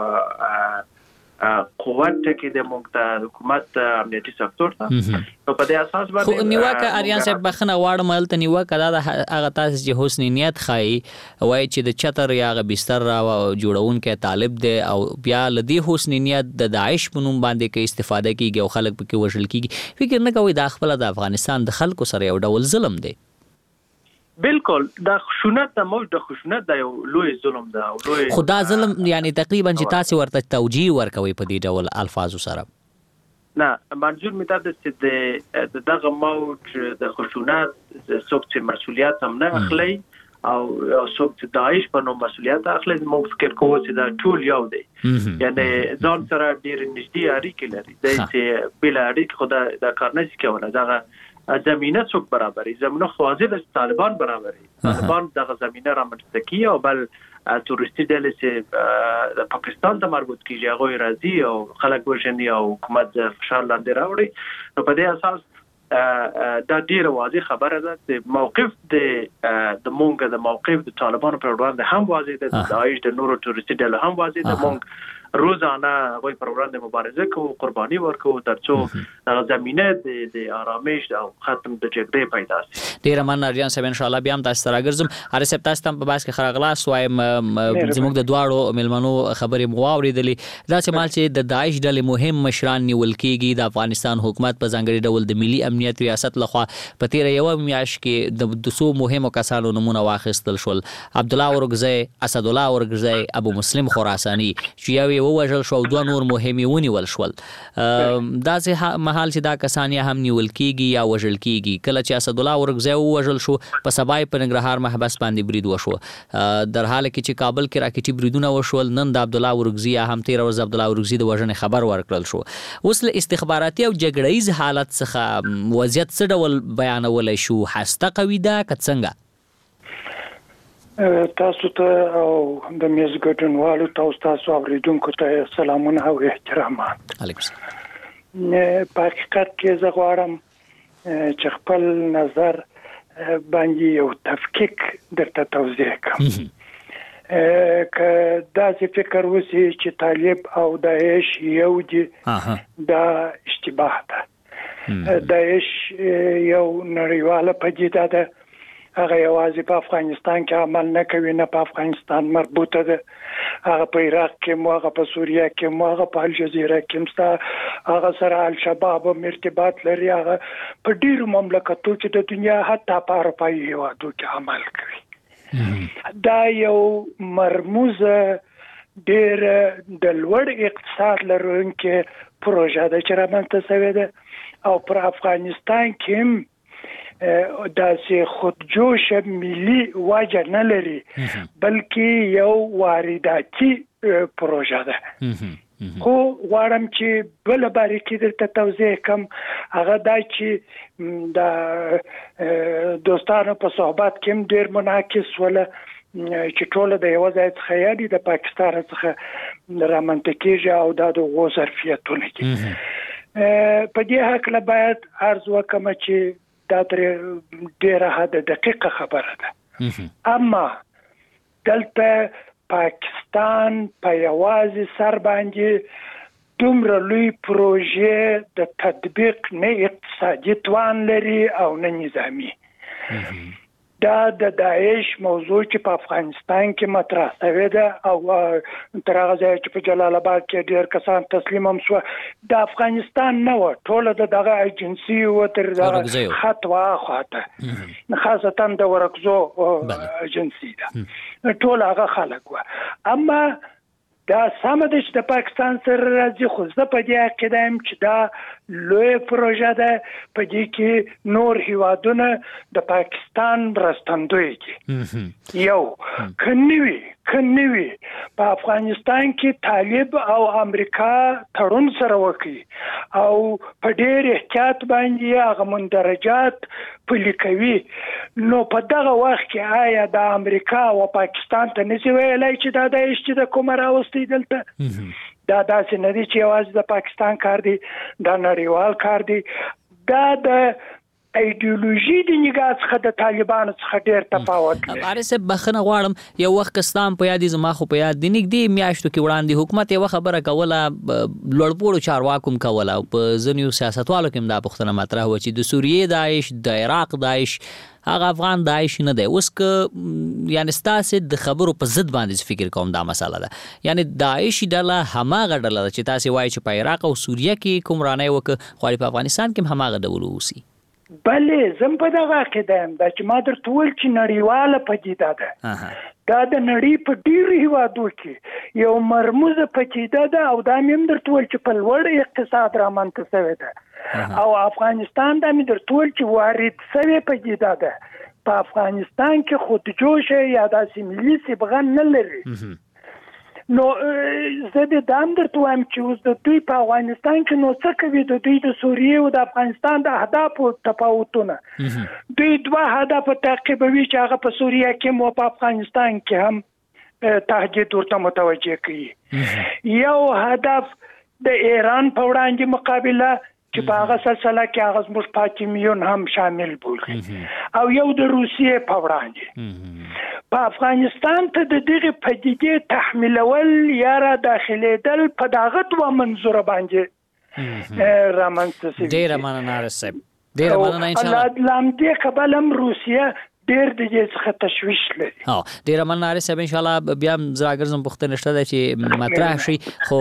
قوت کې د موږ د حکومت امنیتي سکتور ته په دې اساس باندې خو نیوکه اریان صاحب بخنه واړه ملته نیوکه دا هغه تاسو چې حسن نیت خای وای چې د چتر یا غ بستر را جوړون کې طالب دی او بیا لدی حسن نیت د داعش په نوم باندې کې استفاده کیږي او خلک پکې وژل کیږي فکر نه کوي د خپل د افغانستان د خلکو سره یو ډول ظلم دی بالکل دا خشونت د موج د خشونت د یو لوی ظلم ده او لوی خدا ظلم یعنی تقریبا چې تاسو ورته توجیه ورکوي په دې ډول الفاظو سره نه منظور می ده چې د دغه موج د خشونت څوک چې مسولیت هم نه اخلي او څوک چې داعش په نوم مسولیت اخلي موږ فکر کوو چې دا ټول یو دی یعنی ځان سره ډیر نږدې اړیکې لري د چې بل اړیکې خدا دا کار نه کوي دغه زمینه څوک برابرې زمینه خوازه د طالبان برابرې طالبان دغه زمینه را منځته کوي او بل تورستی ډلې چې د پاکستان ته مربوط کیږي هغه راځي او خلک وژني او حکومت فشار لاندې راوړي نو په دې اساس دا ډیره واضح خبره ده چې موقف د د مونږ د موقف د طالبانو پر وړاندې هم واضح ده د داعش د نورو تورستی ډلې هم واضح ده مونږ روزانه غوي پر وړاندې مبارزه کوو قرباني ورکوو ترڅو د زمينه د د آرامش او ختم د جګړې پیدا شي ډیر من اریان صاحب ان شاء الله بیا هم تاسو سره ګرځم ار سپ تاسو ته په باس کې خراغلاس وایم زموږ د دواړو ملمنو خبرې مو واوریدلې دا چې مال چې د داعش ډلې مهم مشران نیول کېږي د افغانستان حکومت په ځانګړي ډول د ملي امنیت ریاست لخوا په تیر یو میاش کې د دوسو مهمو کسانو نمونه واخیستل شول عبد الله اورګزی اسد الله اورګزی ابو مسلم خراساني چې یو ووژل شو دوه نور مهمي ونیول شول دا چې محل چې دا کسان هم نیول کیږي یا وژل کیږي کله چې اسد الله اورګزی ووژل شو په سبای په ننګرهار محبس باندې برید وشو در حال کې چې کابل کې راکټي بریدونه وشول نن د عبد الله اورګزی هم تیر ورځ عبد الله اورګزی د وژنې خبر ورکړل شو اوس له استخباراتي او جګړهیز حالت څخه وضعیت څه ډول بیانول شو هسته قوی ده که څنګه تاسو ته او د میزګټنوالو تاسو تاسو اوریدونکو ته سلامونه او احترامات علیکم السلام په حقیقت کې زه غواړم چې خپل نظر باندې یو تفکیک درته توضیح کړم که داسې فکر وسی چې طالب او داعش یو دي دا اشتباه ده داعش یو نړیواله پدیده ده هغه یوازې په افغانستان کې عمل نه کوي نه په افغانستان مربوطه ده هغه په عراق کې مو هغه په سوریه کې مو هغه په الجزیره کې مستا هغه سره الشباب هم ارتباط لري هغه په ډیرو مملکتو کې د دنیا حتی په اروپایي هیوادو کې عمل کوي دا یو مرموزه ډیر د لوړ اقتصاد لرونکي پروژه ده چې رامنځته شوې ده او پر افغانستان کې داسې خودجوش ملي وجه نه لري بلکې یو وارداتي پروژه ده خو غواړم چې بل باریکي درته توضیح کوم هغه دا چې د دوستانو په صحبت کې ډېر منعکس ولا چې ټول د یو ځای څخه یادي د پاکستان څخه رامنځته کیږي او د غو ظرفیتونه دي په دې حق له باید عرض وکم چې دا تر ډیره حد دقیقه خبره ده اما دلته پاکستان په یوازې سر باندې دومره لوی پروژې د تطبیق نه اقتصادي توان لري او نه نظامی دا د داعش موضوع چې په افغانستان کې مطرح شوې ده او تر هغه ځای چې په جلال آباد کې ډېر کسان تسلیم هم شو د افغانستان نه و ټول د دغه ایجنسی و تر دغه خط واخواته خاصتا د ورکزو ایجنسی ده ټول هغه خلک و اما دا سم د چې د پاکستان سره راځي خو زه په دې عقیده یم چې دا لوی پروژه ده په دې کې نور هیوادونه د پاکستان مرستندوی دي یو کنيوي کنيوي په افغانستان کې طالب او امریکا تړون سره وکړي او په ډېر احتیاط باندې هغه مندرجات پلي کوي نو په دغه وخت کې آیا د امریکا او پاکستان ته نشي ویلای چې دا د اشتي د کومه راوستي دلته دا داسې نه دي چې یوازې د پاکستان کار دی دا نړیوال کار دی دا د ایدئولوژي د نگاه څخه د طالبانو څخه ډېر تفاوت لري. ارسه بخنه غواړم یو وخت کستان په یادې زما خو په یاد دی نګدي میاشتو کې وړاندې حکومت یو خبره کوله لړپوړو چارواکم کوله په ځینو سیاستوالو کې دا پښتنه مطرح و چې د سوریې داعش د عراق داعش هغه افغان داعش نه دی اوس که یعنی ستاسو د خبرو په ضد باندې فکر کوم دا مسله ده یعنی داعش ډله هماغه ډله چې تاسو وایي چې په عراق او سوریه کې کومرانه وک خو په افغانستان کې هماغه ډول وسی بلې زم په دغه عقیده یم دا چې ما درته وویل چې نړیواله پدیده ده دا د نړۍ په ډېرو هیوادو کې یو مرموزه پدیده ده او دا مې هم درته وویل چې په لوړ اقتصاد رامنځته شوې ده او افغانستان دا مې درته وویل چې وارد شوې پدیده ده په افغانستان کې خودجوشه یا داسې ملي صبغه نه لري نو زه د دام درته وایم چې اوس د دوی په افغانستان کې نو څه کوي د دوی د سوریې او د افغانستان د اهدافو تفاوتونه دوی دوه اهداف تعقیبوي چې هغه په سوریه کې مو په افغانستان کې هم تهدید ورته متوجه کوي یو هدف د ایران په وړاندې مقابله چې په هغه سلسله کې هغه زموږ پاتیمیون هم شامل بولي او یو د روسیې په وړاندې په افغانستان ته د دغه پدیدې تحمیلول یا را داخليدل په دغه دوه منظور باندې رامنځته شي ډیر مننه رسب ډیر مننه ان شاء الله لام دې قبلم روسیه ډیر د دې څخه تشويش لري ها ډیر مننه رسب ان شاء الله بیا زراګرزم پختنه شته چې مطرح شي خو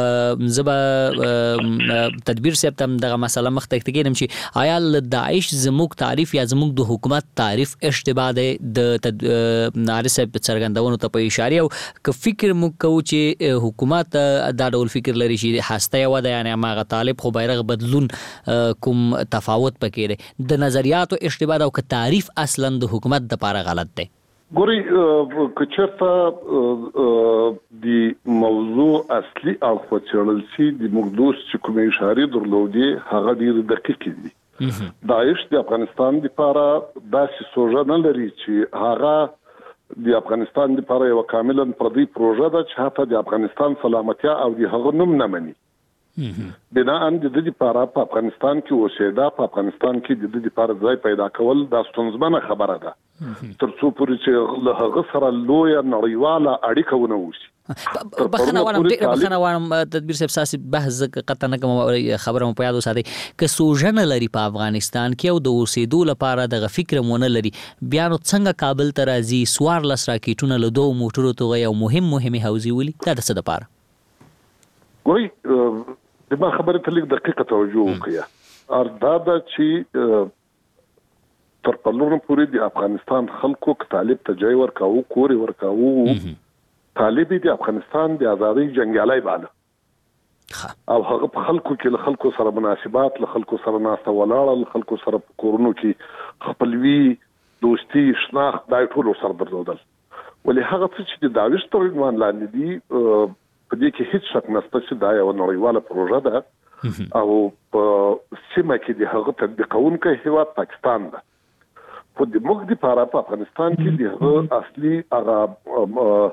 زبا تدبیر سپتم دغه مسله مخ ته کېږم چې آیا د داعش زموږ تعریف یا زموږ د حکومت تعریف اشتباه ده د نارسب څرګندونو ته په اشاره او ک فکر مو کو چې حکومت دا ډول فکر لري چې هسته یو ده یعنی هغه طالب خو بیرغ بدلون کوم تفاوت پکې ده د نظریاتو اشتباه او ک تعریف اصلا د حکومت د پاره غلط دی ګوري کچرته د موضوع اصلي او فچړلسي د مقدوس چې کومه اشاره درلودي هغه ډیر دقیق دي داعش د افغانستان لپاره داسې سوژه نه لري چې هغه د افغانستان لپاره یو کاملا پردي پروژه ده چې حتی د افغانستان سلامتیا او د هغه نوم نه مني بنا ان د دې لپاره په افغانستان کې اوسېدا په افغانستان کې د دې لپاره ځای پیدا کول د ستونزمنه خبره ده ترڅو پورې چې له هغه سره لوی نړیواله اړیکه ونه وشي بخنه وانم ډېر بخنه وانم تدبیر صاحب ساسي بحث قطع نه کوم خبره مو په یاد وساتئ که سوژن لري په افغانستان کې او د اوسېدو لپاره د فکر مونږ لري بیا نو څنګه کابل ته راځي سوار لس راکېټونه له دوه موټرو ته یو مهم مهمه حوزې ولي دا د څه لپاره ګوري د ما خبره ته لیک دقیقه توجه وکړه اردا دا چې تر پلوونو پورې د افغانستان خلکو ک طالب ته ځای ورکاو کوري ورکاو طالب د افغانستان د ازادۍ جنگیالای باندې او هغه په خلکو کې له خلکو سره مناسبات له خلکو سره ناسته ولاړه له خلکو سره په کورونو کې خپلوي دوستي شناخت دای ټول سره درلودل ولې هغه څه چې د داعش تر عنوان لاندې دي په دې کې هیڅ شک نشته چې دا یو نړیواله پروژه ده او په سیمه کې د هغه تطبیقونکو هیواد پاکستان ده په دې موږ د لپاره په افغانستان کې د هغه اصلي هغه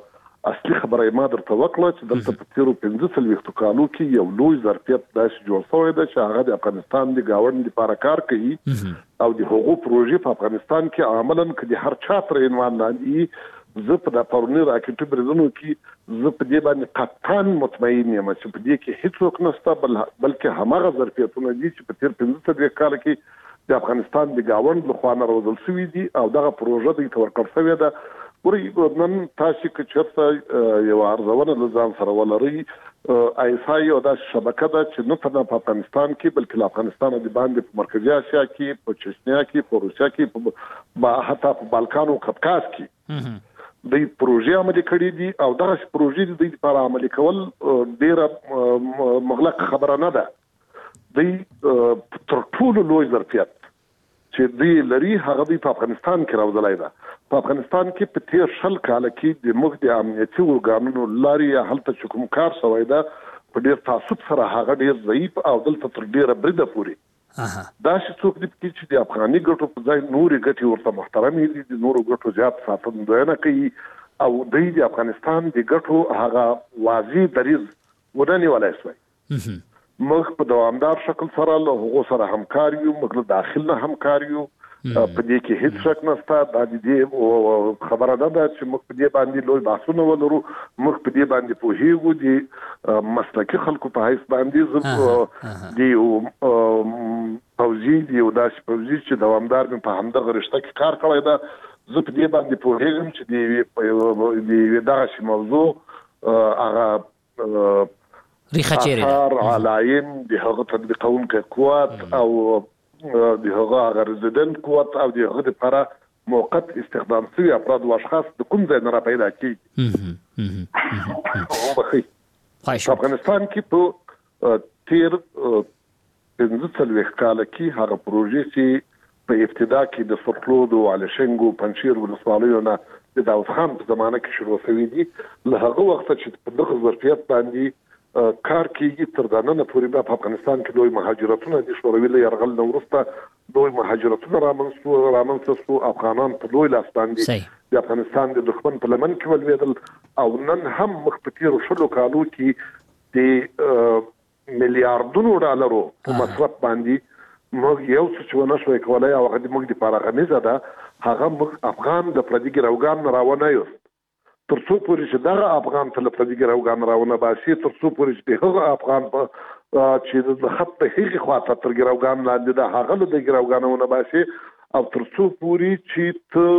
اصلي خبره ما درته وکړه چې دلته په تیرو پنځه څلوېښتو کالو کې یو لوی ظرفیت داسې جوړ شوی دی چې هغه د افغانستان د ګاونډ لپاره کار کوي او د هغو پروژې په افغانستان کې عملاً که د هر چا تر عنوان لاندې زه په د پرونی راکټو بریدونو کې زه په دې باندې قطعاً مطمئن یم چې په دې کې هیڅوک نشته بل بلکې هماغه ظرفیتونه دي چې په تیر پنځه څلوېښت کال کې د افغانستان د ګاونډ لخوا نه روزل شوي دي او دغه پروژه دوی ته ورکړل شوې ده. ورې نن تاسو که چېرته یو ارزونه له ځان سره ولرئ ایسای یو داسې شبکه ده چې نه تنها په افغانستان کې بلکې له افغانستانه د باندې په مرکزي اسیا کې په چچنیا کې په روسیا کې په حتی په بالکان او قفقاز کې د پروژې عملي کړې دي او دغه پروژې د دې لپاره عملي کول ډېره مغلق خبره نه ده. د تر ټولو لوی ظرفیت چې دوی لري هغه دوی په افغانستان کې راوځلای ده. په افغانستان کې په تیر شل کال کې د موږ د امنیتي ارګانونو لارې هلته چې کوم کار شوی ده په ډېر تعصب سره هغه ډېر ضعیف او دلته تر ډېره بریده پورې دا چې څوک دې پکې چې د افغاني ګټو په ځای نورې ګټې ورته محترمې دي د نورو ګټو زیات ساتندویه کوي او دوی د افغانستان د ګټو هغه واضح دریځ ونه نیولی شوی. موږ په دوامدار شکل سره له هغو سره همکار یو، موږ له داخل نه همکار یو، په دې کې هیڅ شک نشته. دا د دې خبره ده چې موږ په دې باندې لوی بحثونه ولرو، موږ په دې باندې پوهیږو د مسلکي خلکو په حیث باندې د پوځي د یو داسې پوځي چې دوامدار مې په همدغه رشته کې کار کړی ده. زه په دې باندې پوهیږم چې د یوې دغسې موضوع هغه ریخه چیرې ده علایم د هغه تطبیقونکی قوت او د هغه هغه رزیدنت قوت او د هغه لپاره موقت استخدام شوي افراد او اشخاص د کوم ځای نه را پیدا کېږي. په افغانستان کې په تیر پنځه څلوېښت کاله کې هغه پروژې چې په ابتدا کې د سرخلود او علشنګ او پنجشیر ولسوالیو نه د داود خان په زمانه کې شروع شوي دي، له هغه وخته چې په دغه ظرفیت باندې کار کېږي تر دا ننه پورې په افغانستان کې لوی مهاجرتونه د شوروي له یرغل نه وروسته لوی مهاجرتونه رامنځته شو. افغانان په لوی لاس باندې د افغانستان د دښمن په لمن کې ولوېدل او نن هم مخ په تېرو شلو کالو کې د میلیاردونو ډالرو په مصرف باندې موږ یو څه چې ونه شوی کولی او هغه د موږ دپاره غمیزه ده، هغه موږ افغان د پردي ګروګان نه راونه یوست. تر څو پورې چې دغه افغان ته له پردي ګروګان راونه باسي، تر څو پورې چې د هغه افغان چې د خط د هغې خواته تر ګروګان لاندې ده هغه له د ګروګانه ونه باسي او تر څو پورې چې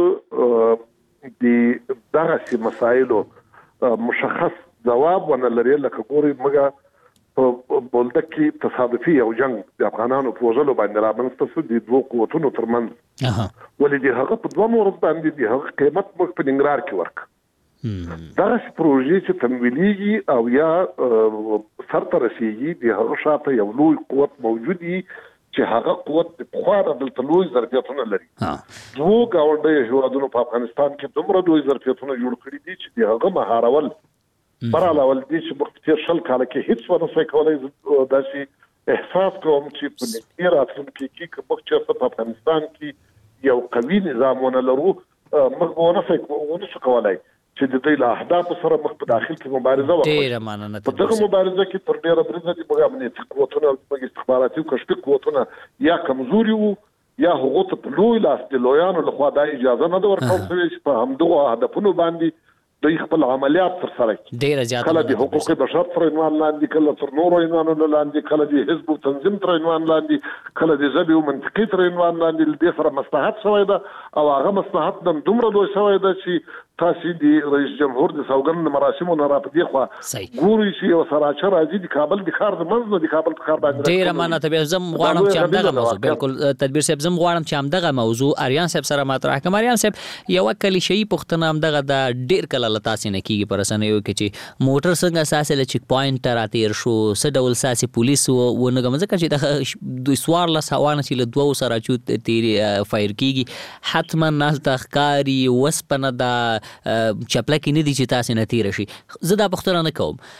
ته د دغسې مسایلو مشخص ځواب ونه لري. لکه ګورئ موږ په بولدک کې تصادفي یو جنګ د افغانانو په وژلو باندې رامنځته شو د دوو قوتونو ترمنځ، ولې د هغه په دوه مورد باندې د هغه قیمت موږ په ننګرهار کې ورکړ. دغسې پروژې چې تمویلېږي او یا سرته رسېږي د هغه شاته یو لوی قوت موجود وي چې هغه قوت د پخوا نه دلته لوی ظرفیتونه لري. دوو ګاونډیو هېوادونو په افغانستان کې دومره لوی ظرفیتونه جوړ کړي دي چې د هغه مهارول بر علاوه دي چې موږ په تېر شل کاله کې هېڅ ونه شوی کولی. داسې احساس کوم چې په نږدې راتلونکي کې که موږ چېرته په افغانستان کې یو قوي نظام ونه لرو موږ به ونه شو کولی چې د دوی له اهدافو سره مخ په داخل کې مبارزه وکړو. په دغه مبارزه کې تر ډېره بریده دي موږ امنیتي قوتونه موږ استخباراتي او کشفي قوتونه یا کمزوري وو یا هغو ته په لوی لاس د لویانو لخوا دا اجازه نه ده ورکړل شوې چې په همدغو هدفونو باندې دوی خپل عملیات ترسره کړي. ډېره زیاته کله د حقوق بشر تر عنوان لاندې، کله تر نورو عنوانونو لاندې، کله د حزب او تنظیم تر عنوان لاندې، کله د ژبې او منطقې تر عنوان لاندې. له دې سره مصلحت شوی ده او هغه مصلحت نن دومره لوی شوی ده چې تاسو د رئیس جمهور د سوګند مراسمو نه را پدې خو ګوري چې یو سراچر راځي د کابل د ښار د منځ نه د کابل ښار باندې ډېر مانه ته زم غواړم چې همدغه موضوع بالکل تدبیر صاحب زم غواړم چې همدغه موضوع اریان صاحب سره مطرح کړم. اریان صاحب یو کلیشي پښتنه همدغه د ډېر کله لتاسي نه کیږي پر اسانه یو کې چې موټر څنګه اساسه ل چیک پوینټ تر اتیر شو س ډول ساسي پولیس و نه غمزه چې د دوی سوار له سوانه چې له دوه سره چوت تیری فایر کیږي حتما ناس تخکاری وسپنه د چپلکی نه دي چې تاسو نه تیر شي. زه دا پښتنه نه کوم.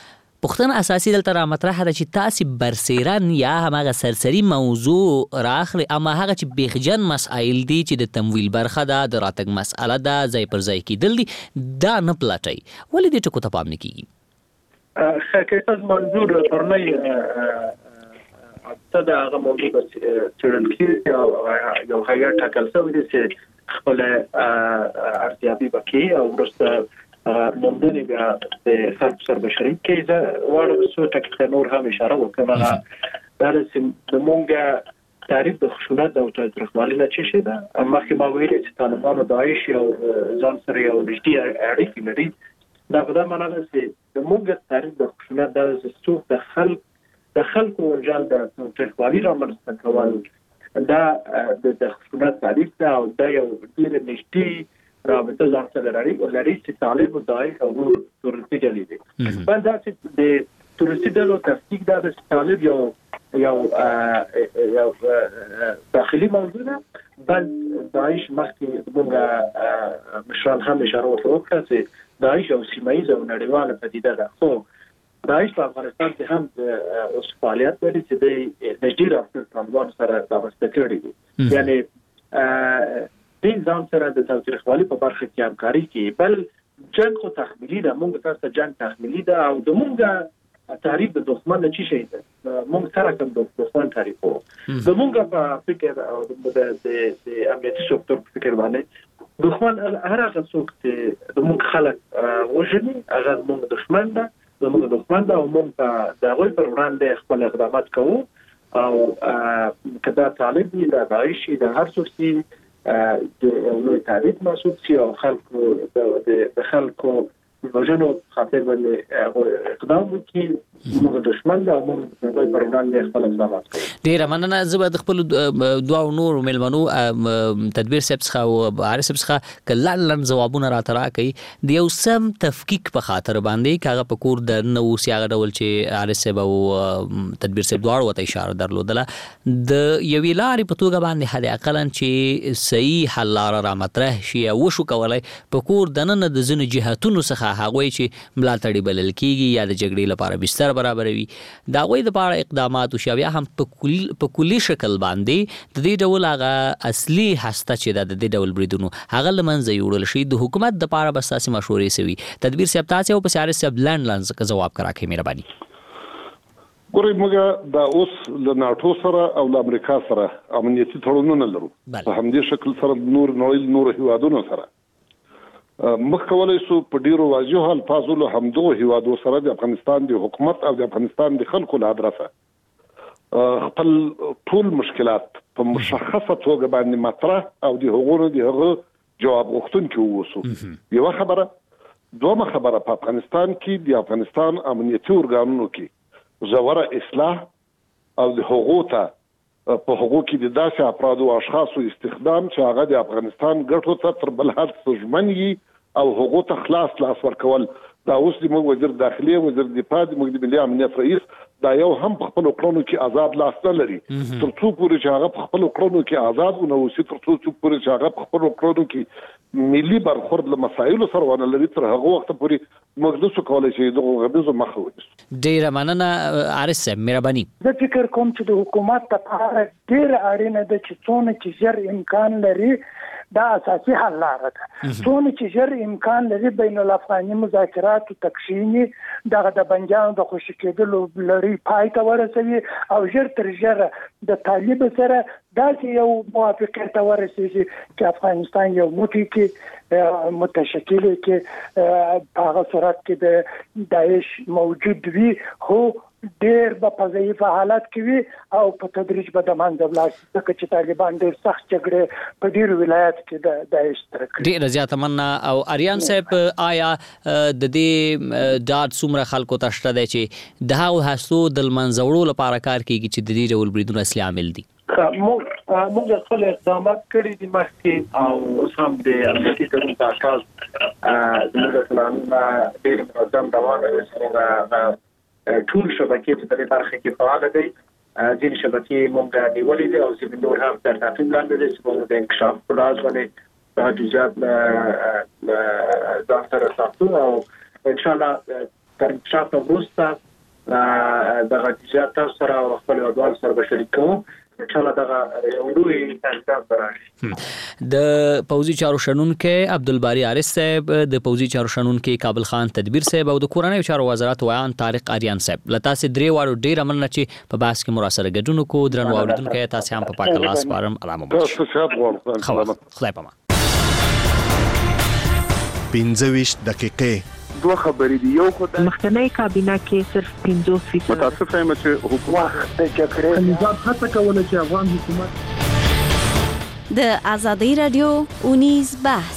پوښتنه اساسي دلته را مطرح ده چې تاسو برسیرن یا هغه سرسری موضوع راخلي اما هغه چې بیخجن مسائل دي چې د تمویل برخه ده د راتګ مسأله ده ځای پر ځای کېدل دي دا نه پلاټي ولې دې ټکو ته پام نه کیږي حقیقت منظور پرنۍ اته دا هغه موضوع چې چې یو هیئت ټاکل شوی دی چې خپل ارتیابي وکړي او ورسته موندنې بیا د خلکو سره بشري کې دا وړو څو ټکي نور هم اشاره وکړه دا چې د مونږه تعریف د خشونت او تاریخوالي نه چی شي دا مخکې ما ویل چې طالبان او داعش یو ځان سره یو نږدې اړیکې لري دا په دا معنی ده چې د مونږ تعریف د خشونت د څو د خلک د خلکو ورجال د تاریخوالي رامنځته کول دا د خشونت تعریف ده او دا یو ډېر نږدې رابطه ځان سره لري او لري چې طالب او داعش او تورستي ډلې دي بل دا چې د تورستي ډلو تفکیک دا د طالب یو یو یو داخلي موضوع ده بل داعش مخکې موږ مشران هم اشاره وکړه چې داعش او سیمایي او نړیواله پدیده ده خو داعش په افغانستان کې هم اوس فعالیت لري چې د نږدې رابطې طالبان سره رابطه کړې دي یعنی د ځان سره د تاریخوالي په برخه کې همکاري کوي بل جنگ خو تخمیلي ده مونږ تاسو جنگ تخمیلي ده او د مونږه تعریف د دښمن چې شي ده مونږ سره کوم د دښمن تعریف وو د مونږه په فکر او د د امنیتي سکتور په فکر باندې دښمن هر هغه څوک چې د مونږ خلک وژني هغه مونږ دښمن ده زموږ دښمن ده او موږ د هغوی پر وړاندې خپل اقدامات کوو او که دا طالب وي دا داعش وي دا هر څوک چې د یو لوی تعریف محسوب شي او خلکو د خلکو وژنو خاطر باندې اقدام وکړي موږ دښمن ده او موږ د هغوی پر وړاندې خپل اقدامات کوو ډېره مننه زه به د خپلو دوو نورو مېلمنو تدبیر صاحب څخه او حارث صاحب څخه که لنډ لنډ ځوابونه راته راکړئ د یو سم تفکیک په خاطر باندې که هغه په کور دننه اوسي هغه ډول چې حارث صاحب او تدبیر صاحب دواړو ورته اشاره درلودله د یوې لارې په توګه باندې حد اقلا چې صحیح حل لاره رامطرح شي او وشو کولی په کور دننه د ځینو جهتونو څخه هغوی چې ملاتړي بلل کېږي یا د جګړې لپاره بستر برابروي د هغوی دپاره اقدامات وشي بیا هم په کلي شکل باندې د دې ډول هغه اصلي هسته چې ده د دې ډول بریدونو هغه له منځه یوړل شي د حکومت دپاره به ستاسې مشورې سوي تدبیر صاحب تاسې او پسې حارث صاحب لنډ لنډ ځواب راکړئ مهرباني ګورئ موږ دا اوس له ناټو سره او له امریکا سره امنیتي تړونونه لرو په همدې شکل سره نور نړۍ نورو هیوادونو سره مخ کولای شو په ډیرو واضحو الفاظو له همدغو هیوادو سره د افغانستان د حکومت او د افغانستان د خلکو له ادرسه خپل ټول مشکلات په مشخصه توګه باندې مطرح او د هغونو د هغه جواب غوښتونکي ووسو یوه خبره دومره خبره په افغانستان کې د افغانستان امنیتي ارګانونو کې ژوره اصلاح او د هغو ته په هغو کې د داسې افرادو او اشخاصو استخدام چې هغه د افغانستان ګټو ته تر بل حد ژمن وي او هغو ته خلاص لاس ورکول دا اوس د موږ وزیر داخلي وزیر دفاع د موږ د ملي امنیت رئیس دا یو هم په خپلو کړنو کې آزاد لاس نه لري تر څو پورې چې هغه په خپلو کړنو کې آزاد ونه اوسي تر څو پورې چې هغه په خپلو کړنو کې ملي برخورد له مسایلو سره ونه لري تر هغه وخته پورې موږ نشو کولی چې دغو غمیزو مخه ونیسو. ډېره مننه حارث صاحب مهرباني. زه فکر کوم چې د حکومت لپاره ډېره اړینه ده چې څونه چې ژر امکان لري دا اساسي حل لاره ده څونه چې ژر امکان لري بین الافغاني مذاکراتو تکشینی دغه د بنجانو د خوشي کېدلو لري پای ته ورسوي او ژر تر ژره د طالب سره داسې یو موافقه ته ورسېږي چې افغانستان یو موټی کې متشکل کې په هغه صورت کې د داعش موجود وي خو ډېر به په ضعیف حالت کې وي او په تدریج به د منځه ولاړ شي ځکه چې طالبان ډېر سخت جګړې په ډېرو ولایاتو کې د داعش سره کوي. ډېره زیاته مننه. او اریان صاحب آیا د دې ډاډ څومره خلکو ته شته دی چې د هغو هستو د لمنځه وړو لپاره کار کېږي چې د دې ډول بریدونه اصلي عامل دي؟ موږ خپل اقدامات کړي دي مخکې او اوس هم د امنیتي تړون په اساس زموږ پلانونه ډېر منظم روان دي چې ټول شبکې په دې برخه کې فعال دي. ځینې شبکې موږ نیولې دي او ځینې نور هم تر تعقیب لاندې دي چې موږ د انکشاف په راز باندې دا جزئیات ځان سره ساتو او ان شاء الله تر انکشاف وروسته د غږیزه تاسو سره خپل ودوال سره به شریکو ان شاء الله دا یو لوی تاسو راځي. د پوزي چارو شنونکو عبدالباری عارف صاحب، د پوزي چارو شنونکو کابل خان تدبیر صاحب او د کورنۍ چارو وزارت ویان طارق آریان صاحب، لته سي درې واړو ډیر مننه چې په باس کې مراسله ګډون کو. درنو اوریدونکو تاسو هم په پاک لاس پارم علامه تاسو شاب غواړم. خدای پامان. پنځه ویشت دقیقې دوه خبرې دي. یو خدای مخکنی کابینه کې صرف پنځوس فیصد متاسف یم چې حکومت وخت د جګړې نظام هڅه کوله چې افغان حکومت د ازادي رادیو اونیز بحث